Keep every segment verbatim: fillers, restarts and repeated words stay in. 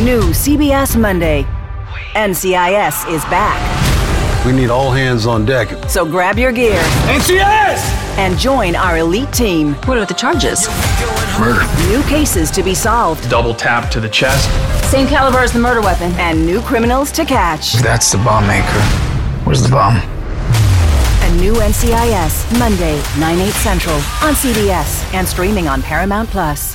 New C B S Monday. N C I S is back. We need all hands on deck. So grab your gear. N C I S! And join our elite team. What are the charges? Murder. New cases to be solved. Double tap to the chest. Same caliber as the murder weapon. And new criminals to catch. That's the bomb maker. Where's the bomb? A new N C I S, Monday, nine, eight Central, on C B S and streaming on Paramount Plus.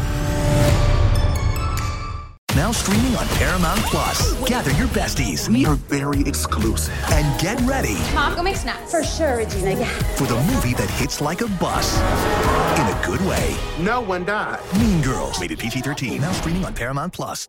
Now streaming on Paramount Plus. Gather your besties. We are very exclusive. And get ready. Mom, go make snacks. For sure, Regina, yeah. For the movie that hits like a bus. In a good way. No one died. Mean Girls. Rated P G thirteen. Now streaming on Paramount Plus.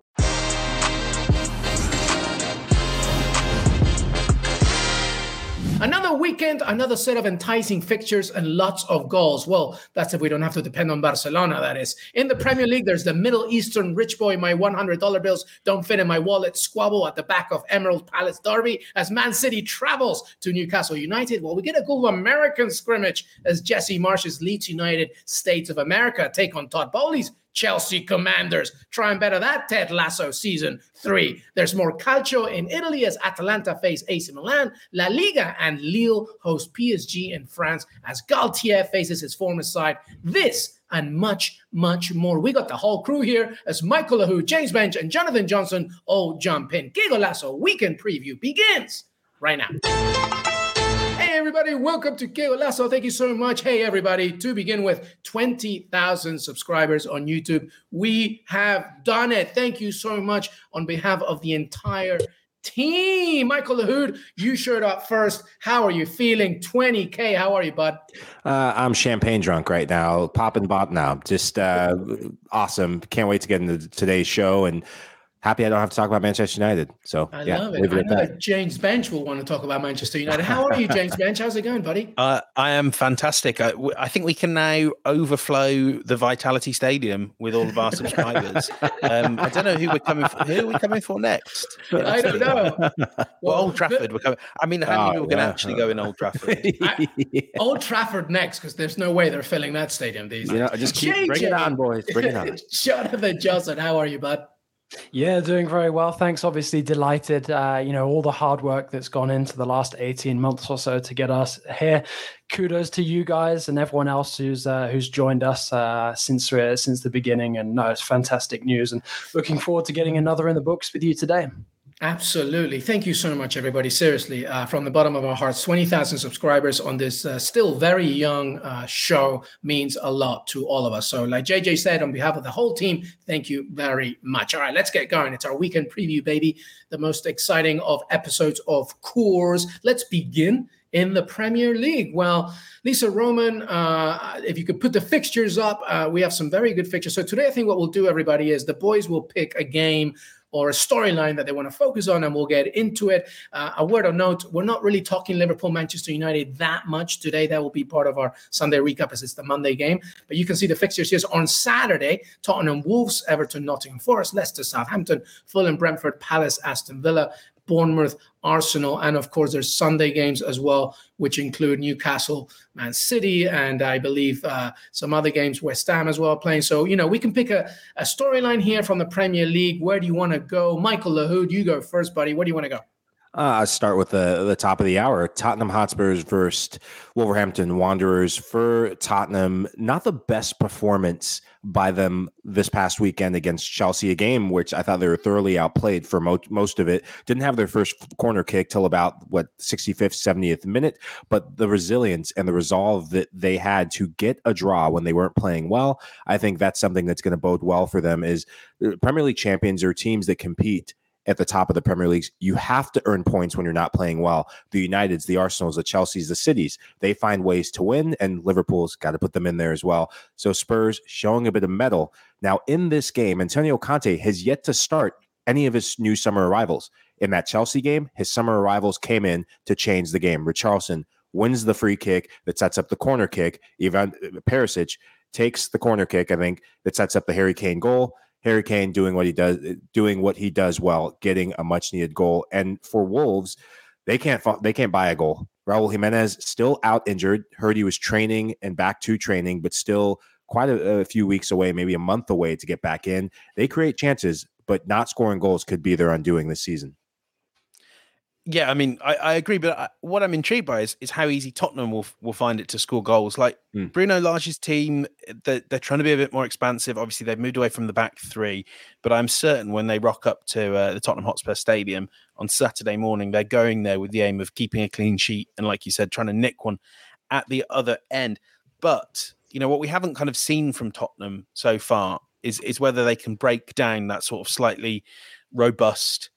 Another weekend, another set of enticing fixtures and lots of goals. Well, that's if we don't have to depend on Barcelona, that is. In the Premier League, there's the Middle Eastern rich boy, my one hundred dollar bills don't fit in my wallet squabble at the back of Emerald Palace Derby as Man City travels to Newcastle United. Well, we get a cool American scrimmage as Jesse Marsh's Leeds United States of America take on Todd Bowley's Chelsea Commanders. Try and better that Ted Lasso season three. There's more calcio in Italy as Atalanta face A C Milan. La Liga and Lille host P S G in France as Galtier faces his former side. This and much, much more. We got the whole crew here as Michael Lahoud, James Bench, and Jonathan Johnson all jump in. Que Golazo weekend preview begins right now. Hey, everybody, welcome to Que Golazo. Thank you so much. Hey, everybody, to begin with, twenty thousand subscribers on YouTube. We have done it. Thank you so much on behalf of the entire team. Michael Lahoud, you showed up first. How are you feeling? twenty K, how are you, bud? Uh, I'm champagne drunk right now. Popping bop now. Just uh, awesome. Can't wait to get into today's show and happy I don't have to talk about Manchester United. So I yeah, love it. leave it I at know that. that James Bench will want to talk about Manchester United. How are you, James Bench? How's it going, buddy? Uh, I am fantastic. I, w- I think we can now overflow the Vitality Stadium with all of our subscribers. um, I don't know who we're coming for. Who are we coming for next? I don't know. Well, Well, Old Trafford. We're coming. I mean, how many Oh, people can yeah. actually go in Old Trafford? I, Old Trafford next, because there's no way they're filling that stadium these You know, days. just keep J J. bring it on, boys. Bring it on. Jonathan Johnson, how are you, bud? Yeah, doing very well. Thanks. Obviously delighted, uh, you know, all the hard work that's gone into the last eighteen months or so to get us here. Kudos to you guys and everyone else who's uh, who's joined us uh, since uh, since the beginning. And no, it's fantastic news and looking forward to getting another in the books with you today. Absolutely. Thank you so much, everybody. Seriously, uh, from the bottom of our hearts, twenty thousand subscribers on this uh, still very young uh, show means a lot to all of us. So like J J said, on behalf of the whole team, thank you very much. All right, let's get going. It's our weekend preview, baby. The most exciting of episodes, of course. Let's begin in the Premier League. Well, Lisa Roman, uh, if you could put the fixtures up, uh, we have some very good fixtures. So today, I think what we'll do, everybody, is the boys will pick a game or a storyline that they want to focus on, and we'll get into it. Uh, a word of note, we're not really talking Liverpool, Manchester United that much today. That will be part of our Sunday recap as it's the Monday game. But you can see the fixtures here. On Saturday, Tottenham, Wolves, Everton, Nottingham Forest, Leicester, Southampton, Fulham, Brentford, Palace, Aston Villa, Bournemouth, Arsenal, and of course there's Sunday games as well, which include Newcastle, Man City, and I believe uh, some other games, West Ham as well playing. So, you know, we can pick a, a storyline here from the Premier League. Where do you want to go? Michael Lahoud, you go first, buddy. Where do you want to go? Uh, I'll start with the, the top of the hour. Tottenham Hotspurs versus Wolverhampton Wanderers. For Tottenham, not the best performance by them this past weekend against Chelsea, a game which I thought they were thoroughly outplayed for mo- most of it. Didn't have their first corner kick till about, what, sixty-fifth, seventieth minute, but the resilience and the resolve that they had to get a draw when they weren't playing well, I think that's something that's going to bode well for them. Is Premier League champions are teams that compete at the top of the Premier Leagues. You have to earn points when you're not playing well. The Uniteds, the Arsenals, the Chelseas, the Cities, they find ways to win, and Liverpool's got to put them in there as well. So Spurs showing a bit of mettle. Now in this game, Antonio Conte has yet to start any of his new summer arrivals. In that Chelsea game, his summer arrivals came in to change the game. Richarlison wins the free kick that sets up the corner kick. Ivan Perisic takes the corner kick, I think, that sets up the Harry Kane goal. Harry Kane doing what he does, doing what he does well, getting a much needed goal. And for Wolves, they can't they can't buy a goal. Raul Jimenez still out injured. Heard he was training and back to training, but still quite a, a few weeks away, maybe a month away to get back in. They create chances, but not scoring goals could be their undoing this season. Yeah, I mean, I, I agree, but I, what I'm intrigued by is, is how easy Tottenham will will find it to score goals. Like mm. Bruno Lage's team, they're, they're trying to be a bit more expansive. Obviously, they've moved away from the back three, but I'm certain when they rock up to uh, the Tottenham Hotspur Stadium on Saturday morning, they're going there with the aim of keeping a clean sheet and, like you said, trying to nick one at the other end. But, you know, what we haven't kind of seen from Tottenham so far is, is whether they can break down that sort of slightly robust.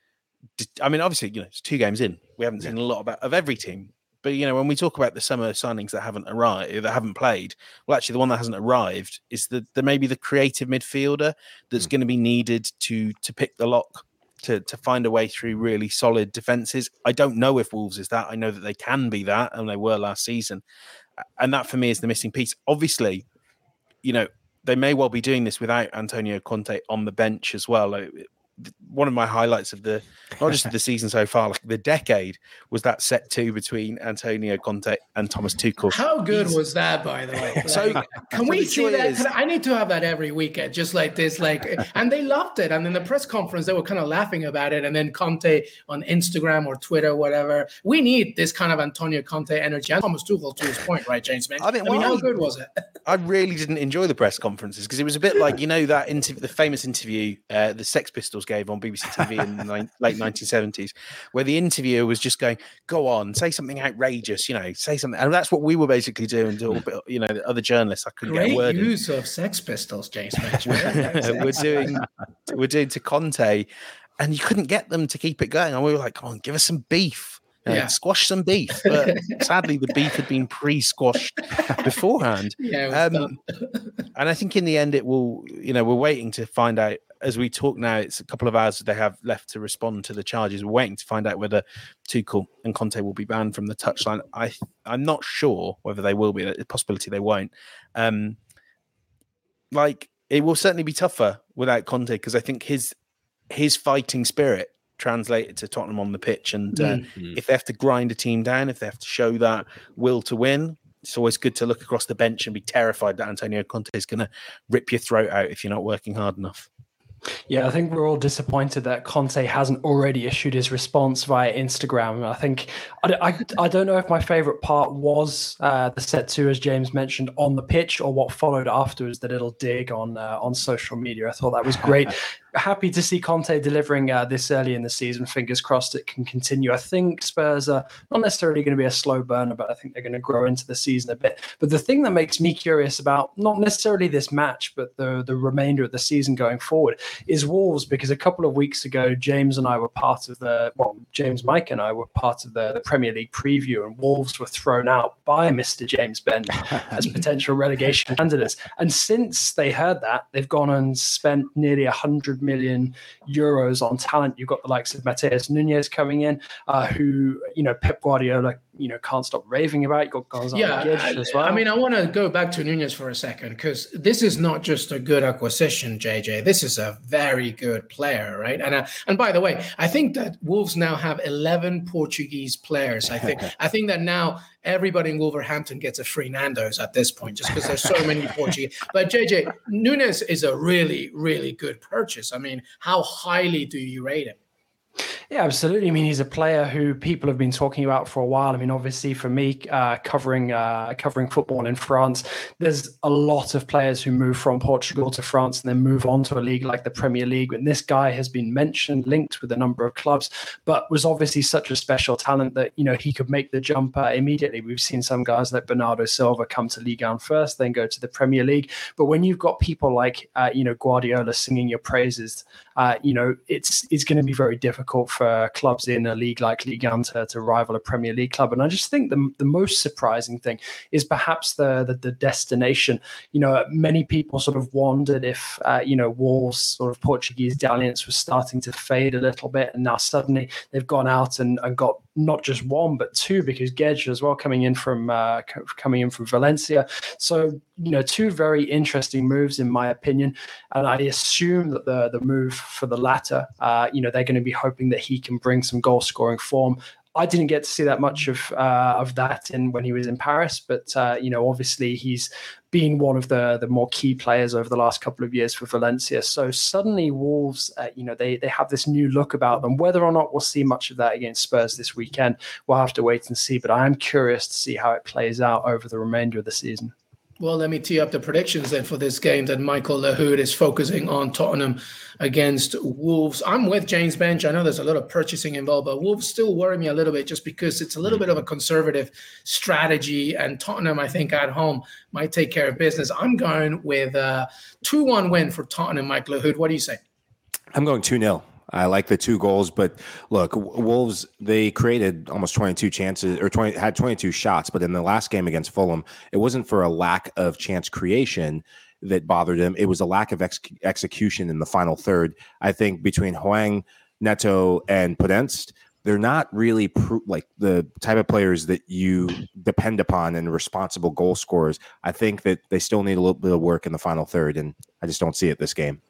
I mean, obviously, you know, it's two games in. We haven't seen a lot about of every team. But, you know, when we talk about the summer signings that haven't arrived, that haven't played, well, actually, the one that hasn't arrived is the, the maybe the creative midfielder that's mm. going to be needed to to pick the lock, to to find a way through really solid defenses. I don't know if Wolves is that. I know that they can be that, and they were last season. And that, for me, is the missing piece. Obviously, you know, they may well be doing this without Antonio Conte on the bench as well. Like, one of my highlights of the, not just of the season so far, like the decade, was that set two between Antonio Conte and Thomas Tuchel. How good He's, was that, by the way? Like, so can we see that? Can, I need to have that every weekend, just like this. Like, and they loved it. And in the press conference, they were kind of laughing about it. And then Conte on Instagram or Twitter, whatever. We need this kind of Antonio Conte energy. And Thomas Tuchel, to his point, right, James? Man? I, think, I mean, well, how good was it? I really didn't enjoy the press conferences because it was a bit like, you know, that interview, the famous interview, uh, the Sex Pistols gave on B B C T V in the ni- late nineteen seventies, where the interviewer was just going, "Go on, say something outrageous, you know, say something," and that's what we were basically doing to all, you know, the other journalists. I couldn't Great get a word use in. of Sex Pistols, James. we're doing, we're doing to Conte, and you couldn't get them to keep it going. And we were like, "Come on, give us some beef." You know, yeah. Squash some beef, but sadly the beef had been pre-squashed beforehand. Yeah, um, and I think in the end it will, you know, we're waiting to find out as we talk now. It's a couple of hours they have left to respond to the charges. We're waiting to find out whether Tuchel and Conte will be banned from the touchline. I, I'm not sure whether they will be. A possibility they won't. Um, like it will certainly be tougher without Conte because I think his his fighting spirit translated to Tottenham on the pitch, and uh, mm-hmm. if they have to grind a team down, if they have to show that will to win, it's always good to look across the bench and be terrified that Antonio Conte is going to rip your throat out if you're not working hard enough. Yeah, I think we're all disappointed that Conte hasn't already issued his response via Instagram. I think I, I, I don't know if my favorite part was uh, the set two, as James mentioned, on the pitch, or what followed afterwards, the little dig on uh, on social media. I thought that was great. Happy to see Conte delivering uh, this early in the season. Fingers crossed it can continue. I think Spurs are not necessarily going to be a slow burner, but I think they're going to grow into the season a bit. But the thing that makes me curious about not necessarily this match, but the, the remainder of the season going forward is Wolves, because a couple of weeks ago, James and I were part of the, well, James, Mike and I were part of the, the Premier League preview, and Wolves were thrown out by Mister James Bend as potential relegation candidates. And since they heard that, they've gone and spent nearly one hundred million euros on talent. You've got the likes of Mateus Nunes coming in, uh, who, you know, Pep Guardiola, you know, can't stop raving about. You've got Gonzalo yeah, Guedes as well. I mean, I want to go back to Nunes for a second, because this is not just a good acquisition, J J. This is a very good player, right? And uh, and by the way, I think that Wolves now have eleven Portuguese players. I think I think that now everybody in Wolverhampton gets a free Nando's at this point, just because there's so many Portuguese. But J J, Nunes is a really, really good purchase. I mean, how highly do you rate him? Yeah, absolutely. I mean, he's a player who people have been talking about for a while. I mean, obviously for me, uh, covering uh, covering football in France, there's a lot of players who move from Portugal to France and then move on to a league like the Premier League. And this guy has been mentioned, linked with a number of clubs, but was obviously such a special talent that, you know, he could make the jump uh, immediately. We've seen some guys like Bernardo Silva come to Ligue one first, then go to the Premier League. But when you've got people like, uh, you know, Guardiola singing your praises, uh, you know, it's it's going to be very difficult for Uh, clubs in a league like Ligue one to, to rival a Premier League club. And I just think the, the most surprising thing is perhaps the, the the destination. You know, many people sort of wondered if, uh, you know, Wolves' sort of Portuguese dalliance was starting to fade a little bit. And now suddenly they've gone out and, and got not just one, but two, because Guedes as well coming in from uh, coming in from Valencia. So, you know, two very interesting moves in my opinion. And I assume that the, the move for the latter, uh, you know, they're going to be hoping that he can bring some goal scoring form I didn't get to see that much of uh, of that in when he was in Paris, but uh, you know, obviously he's been one of the the more key players over the last couple of years for Valencia. So suddenly Wolves, uh, you know, they they have this new look about them. Whether or not we'll see much of that against Spurs this weekend, we'll have to wait and see. But I am curious to see how it plays out over the remainder of the season. Well, let me tee up the predictions then for this game that Michael Lahoud is focusing on Tottenham against Wolves. I'm with James Bench. I know there's a lot of purchasing involved, but Wolves still worry me a little bit just because it's a little bit of a conservative strategy, and Tottenham, I think, at home might take care of business. I'm going with a two one win for Tottenham, Mike Lahoud. What do you say? I'm going two nil. I like the two goals, but look, Wolves, they created almost twenty-two chances or twenty had twenty-two shots, but in the last game against Fulham, it wasn't for a lack of chance creation that bothered them. It was a lack of ex- execution in the final third. I think between Hwang, Neto, and Podence, they're not really pro- like the type of players that you depend upon and responsible goal scorers. I think that they still need a little bit of work in the final third, and I just don't see it this game.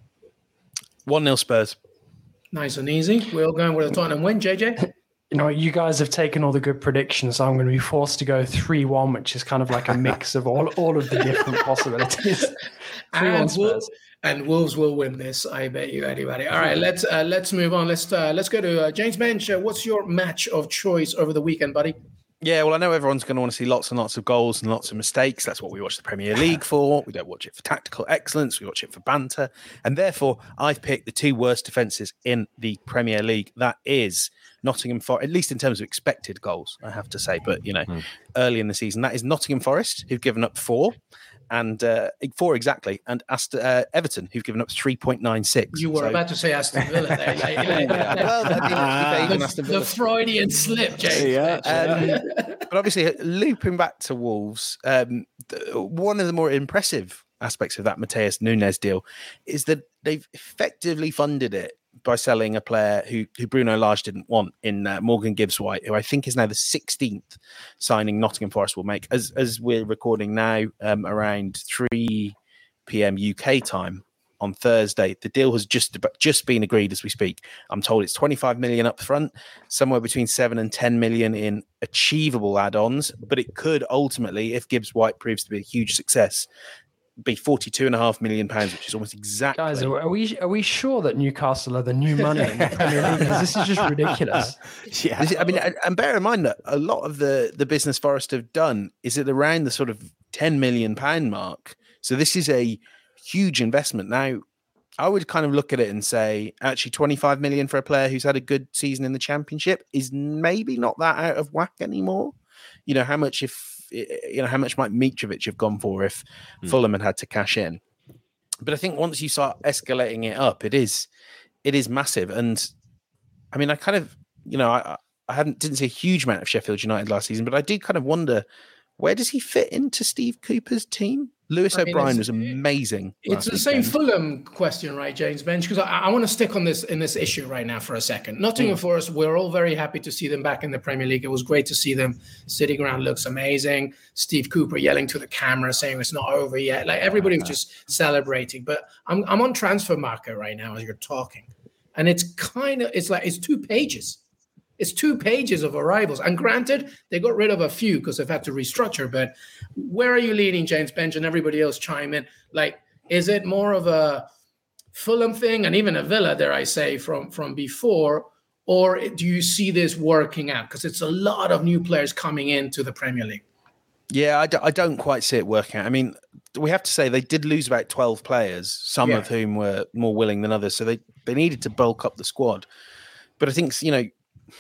one nil Spurs. Nice and easy. We're all going with a Tottenham win, J J. You know, you guys have taken all the good predictions, so I'm going to be forced to go three one, which is kind of like a mix of all, all of the different possibilities. and, Wolves, and Wolves will win this, I bet you, anybody. All right, let's uh, let's move on. Let's uh, let's go to uh, James Bench. Uh, what's your match of choice over the weekend, buddy? Yeah, well, I know everyone's going to want to see lots and lots of goals and lots of mistakes. That's what we watch the Premier League for. We don't watch it for tactical excellence. We watch it for banter. And therefore, I've picked the two worst defences in the Premier League. That is Nottingham Forest, at least in terms of expected goals, I have to say. But, you know, mm. early in the season, that is Nottingham Forest, who've given up four. And uh, four exactly, and Aston, uh, Everton, who've given up three point nine six. You were so, about to say Aston Villa there. Like, like, well, the, the Freudian slip, James. Yeah, um, but obviously, looping back to Wolves, um, the, one of the more impressive aspects of that Mateus Nunes deal is that they've effectively funded it by selling a player who, who Bruno Lage didn't want in uh, Morgan Gibbs-White, who I think is now the sixteenth signing Nottingham Forest will make. As as we're recording now, um, around three p.m. U K time on Thursday, the deal has just just been agreed as we speak. I'm told it's twenty-five million up front, somewhere between seven and ten million in achievable add-ons, but it could ultimately, if Gibbs-White proves to be a huge success, be forty-two and a half million pounds, which is almost exactly. Guys, are we are we sure that Newcastle are the new money in the Premier League? Because this is just ridiculous. Yeah, is, I mean, and bear in mind that a lot of the the business Forest have done is at around the sort of ten million pound mark. So this is a huge investment. Now, I would kind of look at it and say, actually, twenty-five million for a player who's had a good season in the Championship is maybe not that out of whack anymore. You know, how much if. You know, how much might Mitrovic have gone for if hmm. Fulham had had to cash in? But I think once you start escalating it up, it is, it is massive. And I mean, I kind of, you know, I, I hadn't didn't see a huge amount of Sheffield United last season, but I did kind of wonder, where does he fit into Steve Cooper's team? Lewis I mean, O'Brien was amazing. It's the weekend. Same Fulham question, right, James Bench? Because I, I want to stick on this in this issue right now for a second. Nottingham mm. Forest, we're all very happy to see them back in the Premier League. It was great to see them sitting around. Looks amazing. Steve Cooper yelling to the camera, saying it's not over yet. Like everybody was just celebrating. But I'm I'm on Transfer Market right now as you're talking, and it's kind of it's like it's two pages. It's two pages of arrivals. And granted, they got rid of a few because they've had to restructure. But where are you leading, James Bench, and everybody else chime in? Like, is it more of a Fulham thing and even a Villa, dare I say, from, from before? Or do you see this working out? Because it's a lot of new players coming into the Premier League. Yeah, I, d- I don't quite see it working out. I mean, we have to say they did lose about twelve players, some yeah. of whom were more willing than others. So they, they needed to bulk up the squad. But I think, you know,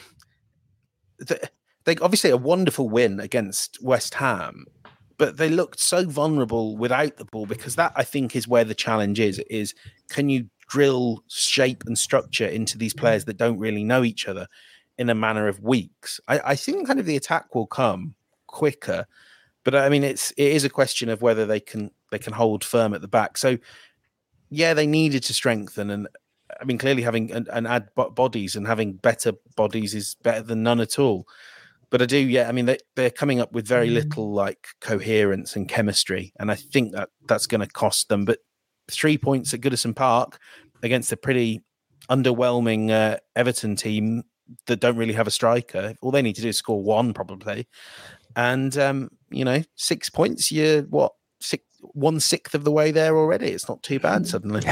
they obviously a wonderful win against West Ham, but they looked so vulnerable without the ball, because that, I think, is where the challenge is, is can you drill shape and structure into these players that don't really know each other in a manner of weeks? I, I think kind of the attack will come quicker, but I mean, it's, it is a question of whether they can, they can hold firm at the back. So yeah, they needed to strengthen, and I mean, clearly having and, and add bodies and having better bodies is better than none at all. But I do, yeah. I mean, they, they're coming up with very little like coherence and chemistry, and I think that that's going to cost them. But three points at Goodison Park against a pretty underwhelming uh, Everton team that don't really have a striker. All they need to do is score one, probably. And, um, you know, six points, you're what, six, one sixth of the way there already. It's not too bad suddenly.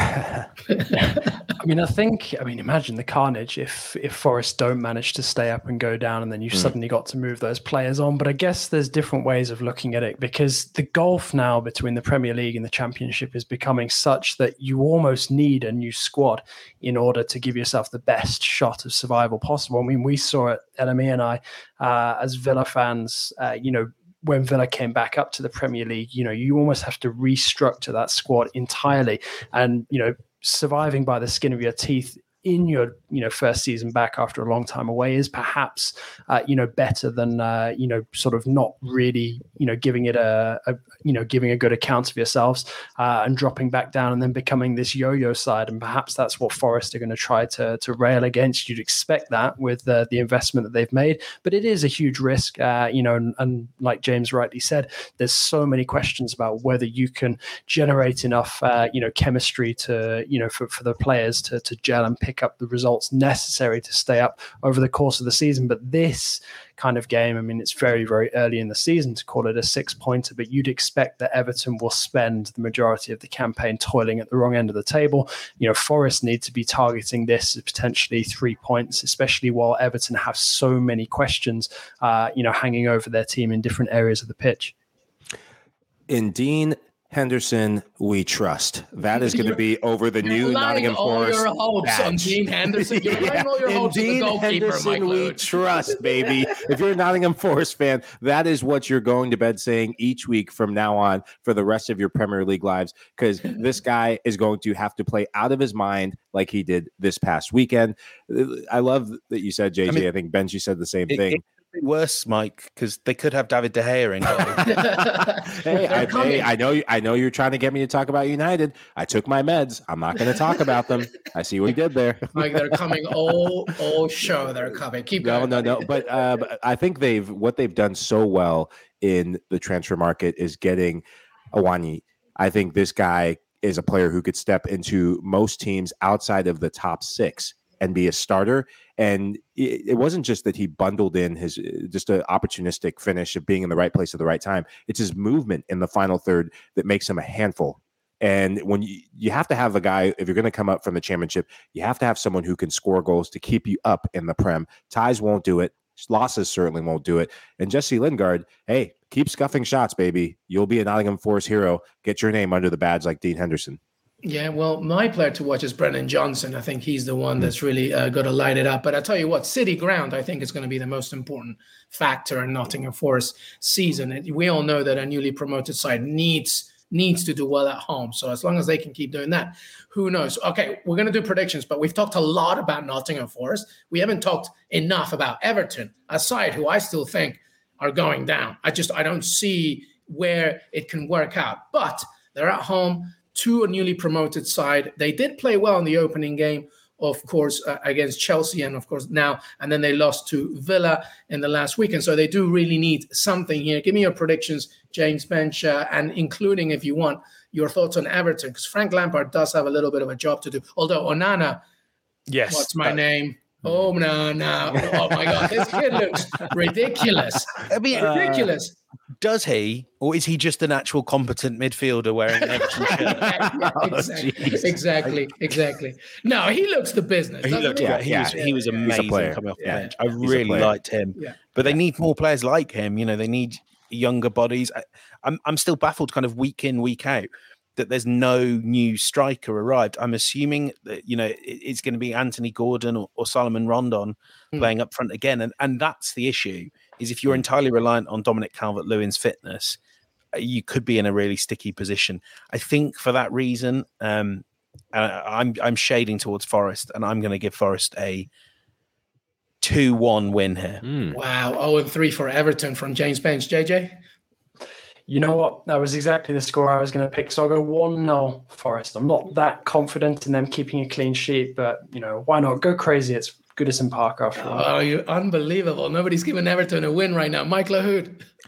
I mean, I think, I mean, imagine the carnage if if Forest don't manage to stay up and go down, and then you've mm. suddenly got to move those players on. But I guess there's different ways of looking at it, because the gulf now between the Premier League and the Championship is becoming such that you almost need a new squad in order to give yourself the best shot of survival possible. I mean, we saw it, Elemi and I, uh, as Villa fans, uh, you know, when Villa came back up to the Premier League, you know, you almost have to restructure that squad entirely. And, you know, surviving by the skin of your teeth in your, you know, first season back after a long time away is perhaps, uh, you know, better than, uh, you know, sort of not really, you know, giving it a, a you know, giving a good account of yourselves uh, and dropping back down and then becoming this yo-yo side. And perhaps that's what Forest are going to try to to rail against. You'd expect that with uh, the investment that they've made, but it is a huge risk, uh, you know, and, and like James rightly said, there's so many questions about whether you can generate enough, uh, you know, chemistry to, you know, for, for the players to, to gel and pick up the results necessary to stay up over the course of the season. But this kind of game, I mean, it's very, very early in the season to call it a six-pointer, but you'd expect that Everton will spend the majority of the campaign toiling at the wrong end of the table. You know, Forest need to be targeting this as potentially three points, especially while Everton have so many questions, uh, you know, hanging over their team in different areas of the pitch. In Dean Henderson, we trust. That is going to be over the You're new Nottingham Forest. All your hopes badge. on Dean Henderson. You're yeah. all your In hopes Dean on the goalkeeper, Henderson, Mike we Lewis. trust, baby. If you're a Nottingham Forest fan, that is what you're going to bed saying each week from now on for the rest of your Premier League lives, because this guy is going to have to play out of his mind like he did this past weekend. I love that you said, J J. I, mean, I think Benji said the same it, thing. It, Worse, Mike, because they could have David De Gea in goal. hey, I, hey, I know, I know you're trying to get me to talk about United. I took my meds. I'm not going to talk about them. I see what you did there. Like they're coming all, all show. They're coming. Keep going. No, no, no. But uh, I think they've what they've done so well in the transfer market is getting Awani. I think this guy is a player who could step into most teams outside of the top six and be a starter. And it, it wasn't just that he bundled in his just an opportunistic finish of being in the right place at the right time. It's his movement in the final third that makes him a handful. And when you, you have to have a guy, if you're going to come up from the Championship, you have to have someone who can score goals to keep you up in the Prem. Ties won't do it. Losses certainly won't do it. And Jesse Lingard, hey, keep scuffing shots, baby. You'll be a Nottingham Forest hero. Get your name under the badge like Dean Henderson. Yeah, well, my player to watch is Brennan Johnson. I think he's the one that's really uh, going to light it up. But I tell you what, City ground, I think, is going to be the most important factor in Nottingham Forest season. And we all know that a newly promoted side needs needs to do well at home. So as long as they can keep doing that, who knows? Okay, we're going to do predictions, but we've talked a lot about Nottingham Forest. We haven't talked enough about Everton, a side who I still think are going down. I just I don't see where it can work out. But they're at home to a newly promoted side. They did play well in the opening game, of course, uh, against Chelsea, and of course now, and then they lost to Villa in the last weekend. So they do really need something here. Give me your predictions, James Bench, uh, and including, if you want, your thoughts on Everton, because Frank Lampard does have a little bit of a job to do. Although Onana, yes, what's my uh, name? Oh, no, no. Oh, my God. This kid looks ridiculous. I mean, ridiculous. Uh, does he, or is he just an actual competent midfielder wearing an Everton shirt? yeah, exactly, oh, exactly, exactly. No, he looks the business. He looked, he? yeah, he yeah, was, yeah, he was yeah. amazing coming off the yeah. bench. I He's really liked him. Yeah. But they need more players like him. You know, they need younger bodies. I, I'm, I'm still baffled, kind of week in, week out, that there's no new striker arrived. I'm assuming that, you know, it, it's going to be Anthony Gordon or, or Solomon Rondon mm. playing up front again. And, and that's the issue, is if you're entirely reliant on Dominic Calvert-Lewin's fitness, you could be in a really sticky position. I think for that reason, um, uh, I'm I'm shading towards Forest, and I'm going to give Forest a two one win here. Mm. Wow. oh and three for Everton from James Bench. J J? You know what? That was exactly the score I was going to pick. So I'll go one nil Forest. I'm not that confident in them keeping a clean sheet, but, you know, why not? Go crazy. It's Goodison Park after all. Oh, you're unbelievable. Nobody's giving Everton a win right now. Mike Lahoud.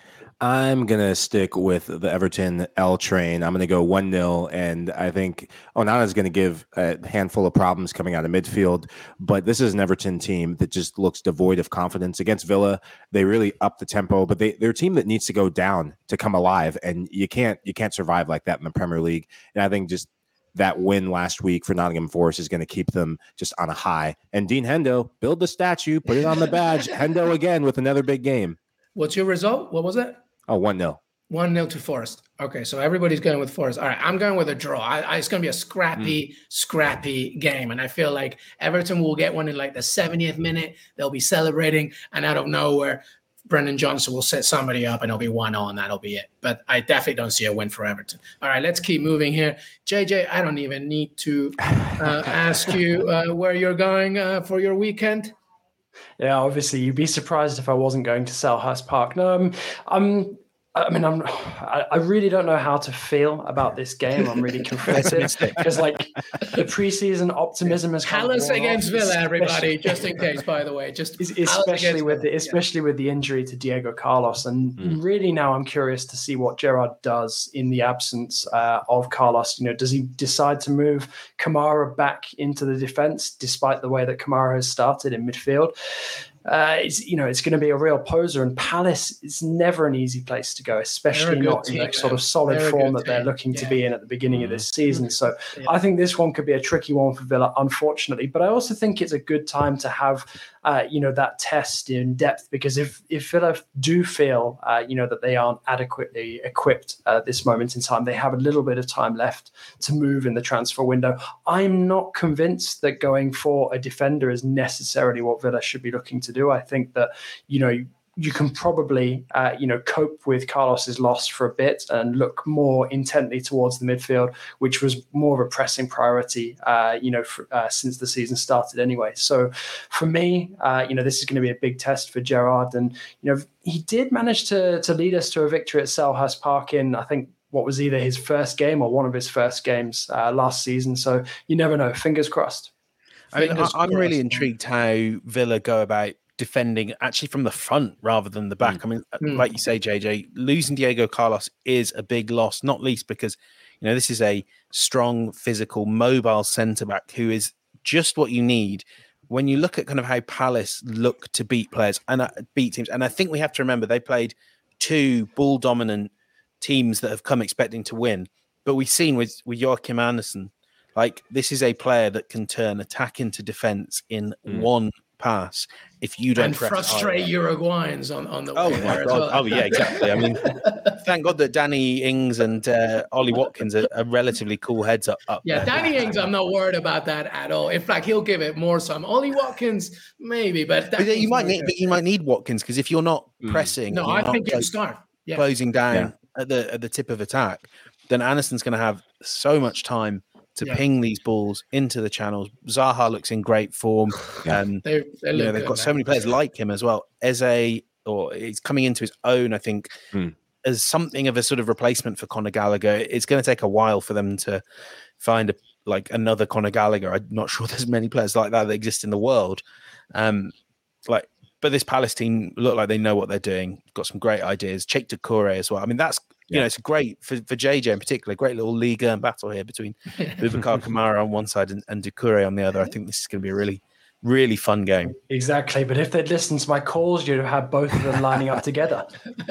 I'm going to stick with the Everton L train. I'm going to go one nil, and I think Onana is going to give a handful of problems coming out of midfield, but this is an Everton team that just looks devoid of confidence. Against Villa, they really up the tempo, but they, they're a team that needs to go down to come alive, and you can't you can't survive like that in the Premier League. And I think just that win last week for Nottingham Forest is going to keep them just on a high. And Dean Hendo, build the statue, put it on the badge. Hendo again with another big game. What's your result? What was it? Oh, one nil. one nil to Forest. Okay, so everybody's going with Forest. All right, I'm going with a draw. I, I, it's going to be a scrappy, mm. scrappy game. And I feel like Everton will get one in like the seventieth minute. They'll be celebrating. And out of nowhere, Brendan Johnson will set somebody up and it'll be one nil and that'll be it. But I definitely don't see a win for Everton. All right, let's keep moving here. J J, I don't even need to uh, ask you uh, where you're going uh, for your weekend. Yeah, obviously, you'd be surprised if I wasn't going to Selhurst Park. No, I'm, I'm I mean, I'm, I really don't know how to feel about this game. I'm really conflicted because, like, the preseason optimism has come. Palace against Villa, everybody, just in case. By the way, just especially with the especially yeah. with the injury to Diego Carlos, and mm. really now I'm curious to see what Gerrard does in the absence uh, of Carlos. You know, does he decide to move Kamara back into the defense, despite the way that Kamara has started in midfield? Uh, it's you know it's going to be a real poser, and Palace is never an easy place to go, especially not team, in the sort of solid they're form that they're looking yeah. to be in at the beginning mm-hmm. of this season. So yeah. I think this one could be a tricky one for Villa, unfortunately. But I also think it's a good time to have uh, you know that test in depth, because if if Villa do feel uh, you know that they aren't adequately equipped at this moment in time, they have a little bit of time left to move in the transfer window. I'm not convinced that going for a defender is necessarily what Villa should be looking to do. I think that, you know, you can probably, uh, you know, cope with Carlos's loss for a bit and look more intently towards the midfield, which was more of a pressing priority, uh, you know, for, uh, since the season started anyway. So for me, uh, you know, this is going to be a big test for Gerrard. And, you know, he did manage to to lead us to a victory at Selhurst Park in, I think, what was either his first game or one of his first games uh, last season. So you never know. Fingers crossed. I mean, Fingers I'm crossed. really intrigued how Villa go about defending actually from the front rather than the back. Mm. I mean, mm. like you say, J J, losing Diego Carlos is a big loss, not least because, you know, this is a strong, physical, mobile centre-back who is just what you need when you look at kind of how Palace look to beat players and uh, beat teams. And I think we have to remember they played two ball-dominant teams that have come expecting to win. But we've seen with, with Joachim Andersen, like, this is a player that can turn attack into defence in mm. one pass if you don't and frustrate Uruguayans on, on the oh way my there God. as well. Oh yeah, exactly. I mean, thank God that Danny Ings and uh, Ollie Watkins are, are relatively cool heads up. up yeah, there. Danny Ings, I'm not worried about that at all. In fact, he'll give it more some. Ollie Watkins, maybe, but, but you might need, but you might need Watkins because if you're not mm. pressing, no, I think you start yeah. closing down yeah. at the at the tip of attack, then Anderson's going to have so much time to yeah. ping these balls into the channels. Zaha looks in great form. Yeah. Um, they, they you know, they've good, got man. so many players like him as well. Eze, or he's coming into his own, I think, mm. as something of a sort of replacement for Conor Gallagher. It's going to take a while for them to find a, like another Conor Gallagher. I'm not sure there's many players like that that exist in the world. Um, like, but this Palace team look like they know what they're doing. Got some great ideas. Cheikh Doucouré as well. I mean, that's you yeah. know, it's great for, for J J in particular. Great little Liga and battle here between Boubacar Kamara on one side and, and Doucouré on the other. I think this is going to be a really, really fun game. Exactly. But if they'd listened to my calls, you'd have had both of them lining up together.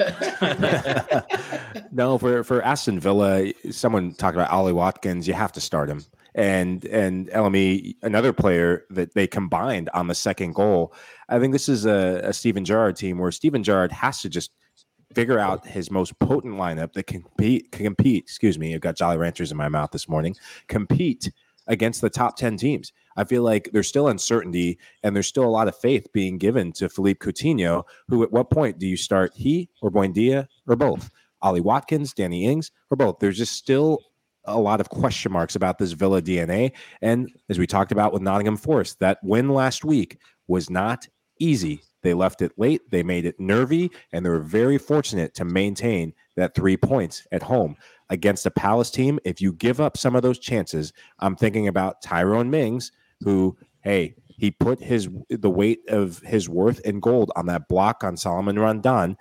No, for for Aston Villa, someone talked about Ollie Watkins. You have to start him. And and L M E, another player that they combined on the second goal. I think this is a, a Steven Gerrard team where Steven Gerrard has to just figure out his most potent lineup that can compete, can compete. Excuse me, I've got Jolly Ranchers in my mouth this morning. Compete against the top ten teams. I feel like there's still uncertainty and there's still a lot of faith being given to Philippe Coutinho, who at what point do you start he or Buendia or both? Ollie Watkins, Danny Ings, or both? There's just still a lot of question marks about this Villa D N A. And as we talked about with Nottingham Forest, that win last week was not easy. They left it late. They made it nervy, and they were very fortunate to maintain that three points at home against a Palace team. If you give up some of those chances, I'm thinking about Tyrone Mings, who, hey, he put his the weight of his worth in gold on that block on Solomon Rondon.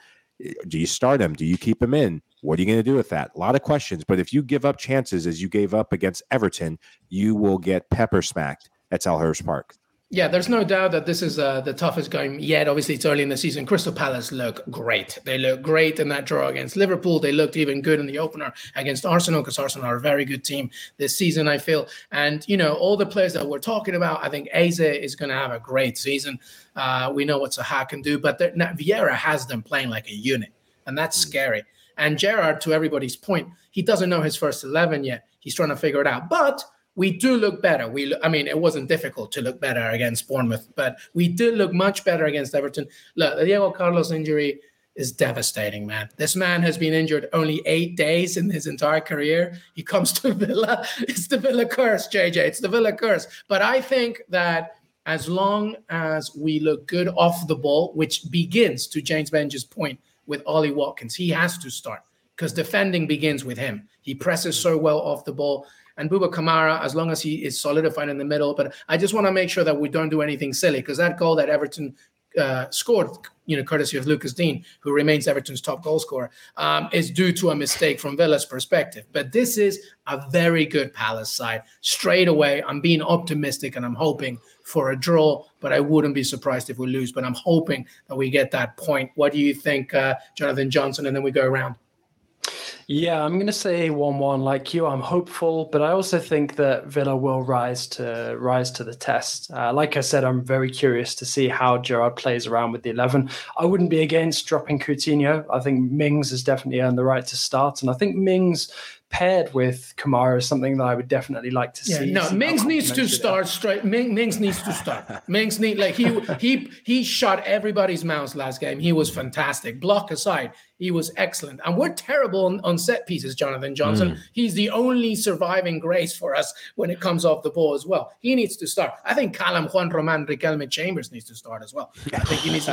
Do you start him? Do you keep him in? What are you going to do with that? A lot of questions. But if you give up chances as you gave up against Everton, you will get pepper smacked at Selhurst Park. Yeah, there's no doubt that this is uh, the toughest game yet. Obviously, it's early in the season. Crystal Palace look great. They look great in that draw against Liverpool. They looked even good in the opener against Arsenal, because Arsenal are a very good team this season, I feel. And, you know, all the players that we're talking about, I think Eze is going to have a great season. Uh, we know what Zaha can do, but Vieira has them playing like a unit, and that's scary. And Gerrard, to everybody's point, he doesn't know his first eleven yet. He's trying to figure it out. But we do look better. We, I mean, it wasn't difficult to look better against Bournemouth, but we did look much better against Everton. Look, the Diego Carlos injury is devastating, man. This man has been injured only eight days in his entire career. He comes to Villa. It's the Villa curse, J J. It's the Villa curse. But I think that as long as we look good off the ball, which begins, to James Benge's point, with Ollie Watkins, he has to start, because defending begins with him. He presses so well off the ball. And Bouba Kamara, as long as he is solidified in the middle. But I just want to make sure that we don't do anything silly, because that goal that Everton uh, scored, you know, courtesy of Lucas Dean, who remains Everton's top goal scorer, um, is due to a mistake from Villa's perspective. But this is a very good Palace side. Straight away, I'm being optimistic and I'm hoping for a draw, but I wouldn't be surprised if we lose. But I'm hoping that we get that point. What do you think, uh, Jonathan Johnson? And then we go around. Yeah, I'm going to say one one like you. I'm hopeful, but I also think that Villa will rise to rise to the test. Uh, like I said, I'm very curious to see how Gerrard plays around with the eleven. I wouldn't be against dropping Coutinho. I think Mings has definitely earned the right to start, and I think Mings paired with Kamara is something that I would definitely like to yeah, see. No, see Mings needs to start straight. Ming, Mings needs to start. Mings need like he he he shot everybody's mouths last game. He was fantastic. Block aside, he was excellent. And we're terrible on, on set pieces, Jonathan Johnson. Mm. He's the only surviving grace for us when it comes off the ball as well. He needs to start. I think Callum, Juan Roman, Riquelme, Chambers needs to start as well. I think he needs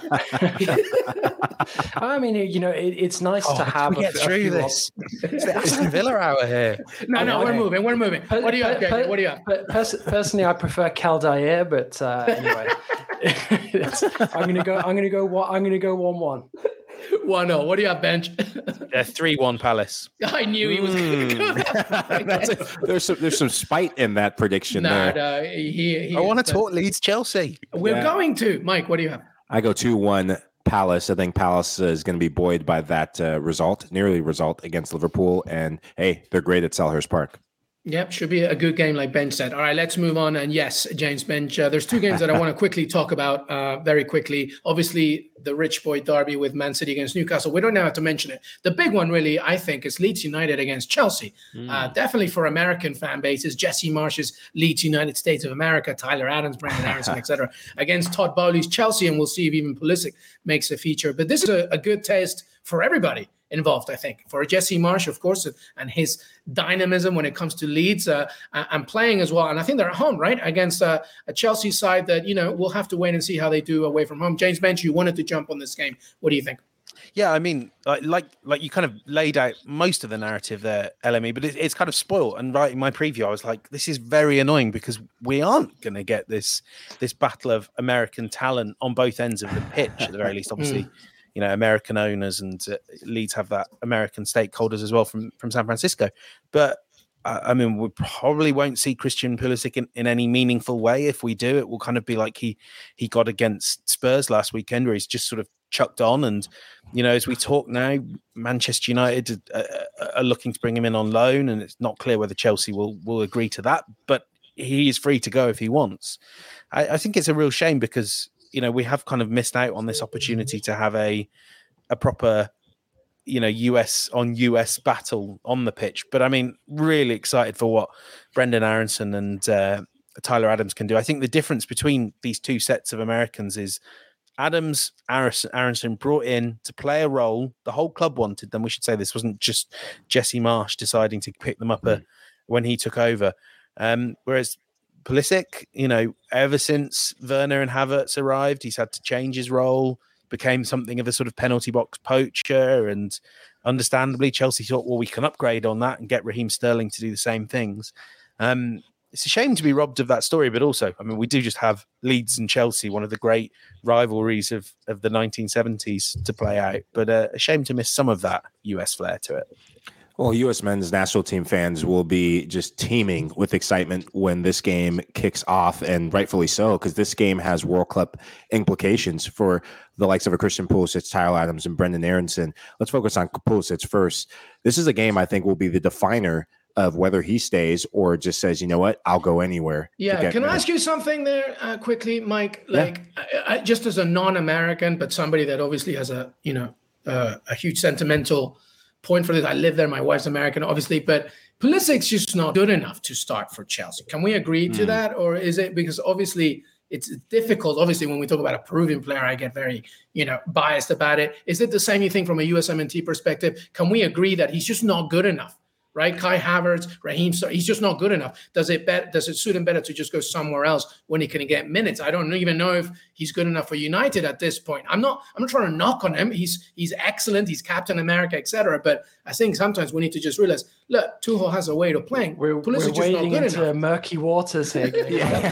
to. I mean, you know, it, it's nice oh, to have a, get a through this. It's the Aston Villa hour here. No, no, we're moving. We're moving. What do you have? Per, what do you have? Pers- personally, I prefer Caldair, but uh, anyway, I'm gonna go. I'm gonna go. I'm gonna go one one. one nil. What do you have, Bench? Yeah, three one Palace. I knew he was mm. going to go that That's a, there's some there's some spite in that prediction nah, there. No, he, he I want to talk Leeds Chelsea. We're yeah. going to. Mike, what do you have? I go two one Palace. I think Palace is going to be buoyed by that uh, result, nearly result against Liverpool. And hey, they're great at Selhurst Park. Yep, should be a good game, like Bench said. All right, let's move on. And yes, James Bench, uh, there's two games that I want to quickly talk about uh, very quickly. Obviously, the Rich Boy derby with Man City against Newcastle. We don't have to mention it. The big one, really, I think, is Leeds United against Chelsea. Mm. Uh, definitely for American fan bases, Jesse Marsh's Leeds United States of America, Tyler Adams, Brendan Aronson, et cetera, against Todd Bowley's Chelsea, and we'll see if even Pulisic makes a feature. But this is a, a good test for everybody involved, I think. For Jesse Marsh, of course, and his dynamism when it comes to Leeds uh, and playing as well. And I think they're at home, right, against uh, a Chelsea side that, you know, we'll have to wait and see how they do away from home. James Bench, you wanted to jump on this game. What do you think? Yeah, I mean, like like, like you kind of laid out most of the narrative there, L M E, but it, it's kind of spoiled. And right in my preview, I was like, this is very annoying because we aren't going to get this this battle of American talent on both ends of the pitch, at the very least, obviously. You know, American owners and uh, Leeds have that American stakeholders as well from, from San Francisco. But, uh, I mean, we probably won't see Christian Pulisic in, in any meaningful way. If we do, it will kind of be like he he got against Spurs last weekend, where he's just sort of chucked on. And, you know, as we talk now, Manchester United uh, are looking to bring him in on loan, and it's not clear whether Chelsea will, will agree to that. But he is free to go if he wants. I, I think it's a real shame because, you know, we have kind of missed out on this opportunity to have a a proper, you know, U S on U S battle on the pitch. But I mean, really excited for what Brendan Aronson and uh, Tyler Adams can do. I think the difference between these two sets of Americans is Adams, Aronson, Aronson brought in to play a role. The whole club wanted them. We should say this wasn't just Jesse Marsh deciding to pick them up a, when he took over. Um, whereas Pulisic, you know, ever since Werner and Havertz arrived, he's had to change his role, became something of a sort of penalty box poacher. And understandably, Chelsea thought, well, we can upgrade on that and get Raheem Sterling to do the same things. Um, it's a shame to be robbed of that story, but also, I mean, we do just have Leeds and Chelsea, one of the great rivalries of, of the nineteen seventies to play out, but uh, a shame to miss some of that U S flair to it. Well, U S men's national team fans will be just teeming with excitement when this game kicks off, and rightfully so, because this game has World Cup implications for the likes of a Christian Pulisic, Tyler Adams, and Brendan Aronson. Let's focus on Pulisic first. This is a game I think will be the definer of whether he stays or just says, you know what, I'll go anywhere. Yeah, can I ask you something there uh, quickly, Mike? Like, yeah. I, I, just as a non-American, but somebody that obviously has a, you know, uh, a huge sentimental point for this. I live there. My wife's American, obviously, but Pulisic's just not good enough to start for Chelsea. Can we agree mm. to that? Or is it because obviously it's difficult? Obviously, when we talk about a Peruvian player, I get very, you know, biased about it. Is it the same you think from a U S M N T perspective? Can we agree that he's just not good enough? Right, Kai Havertz, Raheem, he's just not good enough. Does it bet? Does it suit him better to just go somewhere else when he can get minutes? I don't even know if he's good enough for United at this point. I'm not. I'm not trying to knock on him. He's he's excellent. He's Captain America, et cetera. But I think sometimes we need to just realize, look, Tuchel has a way of playing. We're, we're wading into enough. murky waters here. yeah.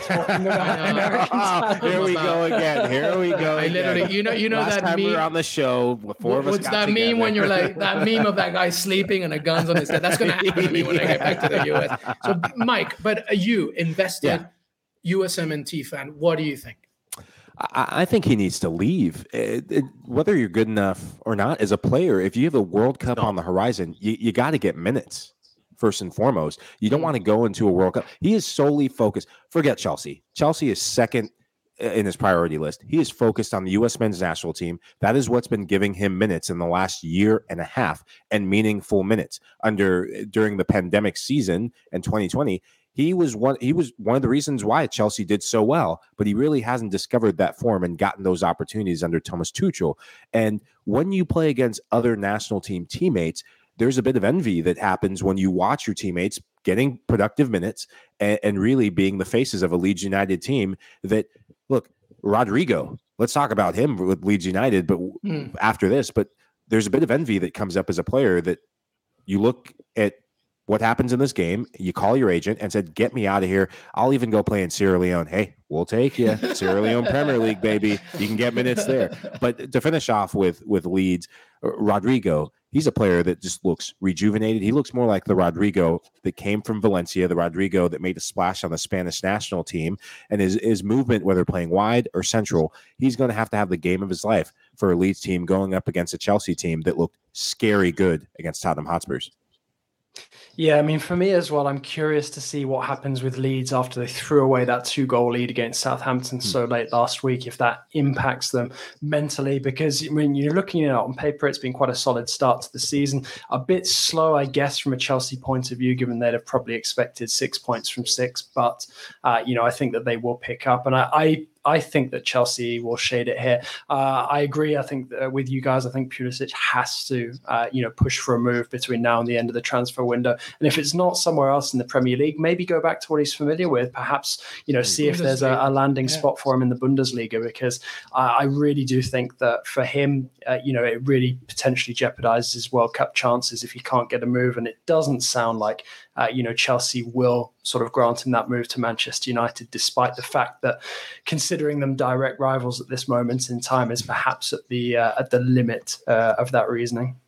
about here we go again. Here we go. I literally, again. you know, you know Last that time meme. We were on the show. Four of us What's got that together. meme when you're like that meme of that guy sleeping and a gun's on his head? That's going to happen to me when I get back to the U S. So, Mike, but you invested yeah. U S M N T fan. What do you think? I, I think he needs to leave. It, it, whether you're good enough or not as a player, if you have a World Cup no. on the horizon, you, you got to get minutes first and foremost. You don't want to go into a World Cup. He is solely focused. Forget Chelsea. Chelsea is second in his priority list. He is focused on the U S men's national team. That is what's been giving him minutes in the last year and a half, and meaningful minutes. Under during the pandemic season in twenty twenty, he was one he was one of the reasons why Chelsea did so well, but he really hasn't discovered that form and gotten those opportunities under Thomas Tuchel. And when you play against other national team teammates, there's a bit of envy that happens when you watch your teammates getting productive minutes and, and really being the faces of a Leeds United team that, look, Rodrigo, let's talk about him with Leeds United, but mm. after this, but there's a bit of envy that comes up as a player that you look at what happens in this game, you call your agent and said, get me out of here. I'll even go play in Sierra Leone. Hey, we'll take you. Sierra Leone Premier League, baby. You can get minutes there. But to finish off with, with Leeds, Rodrigo, he's a player that just looks rejuvenated. He looks more like the Rodrigo that came from Valencia, the Rodrigo that made a splash on the Spanish national team. And his, his movement, whether playing wide or central, he's going to have to have the game of his life for a Leeds team going up against a Chelsea team that looked scary good against Tottenham Hotspurs. Yeah, I mean, for me as well, I'm curious to see what happens with Leeds after they threw away that two-goal lead against Southampton so late last week, if that impacts them mentally, because when you're looking at it on paper, it's been quite a solid start to the season. A bit slow, I guess, from a Chelsea point of view, given they'd have probably expected six points from six, but, uh, you know, I think that they will pick up. And I, I I think that Chelsea will shade it here. Uh, I agree. I think that with you guys, I think Pulisic has to, uh, you know, push for a move between now and the end of the transfer window. And if it's not somewhere else in the Premier League, maybe go back to what he's familiar with. Perhaps, you know, see if there's a, a landing yeah. spot for him in the Bundesliga, because I, I really do think that for him, uh, you know, it really potentially jeopardizes his World Cup chances if he can't get a move. And it doesn't sound like, uh, you know, Chelsea will sort of grant him that move to Manchester United, despite the fact that considering them direct rivals at this moment in time is perhaps at the uh, at the limit uh, of that reasoning.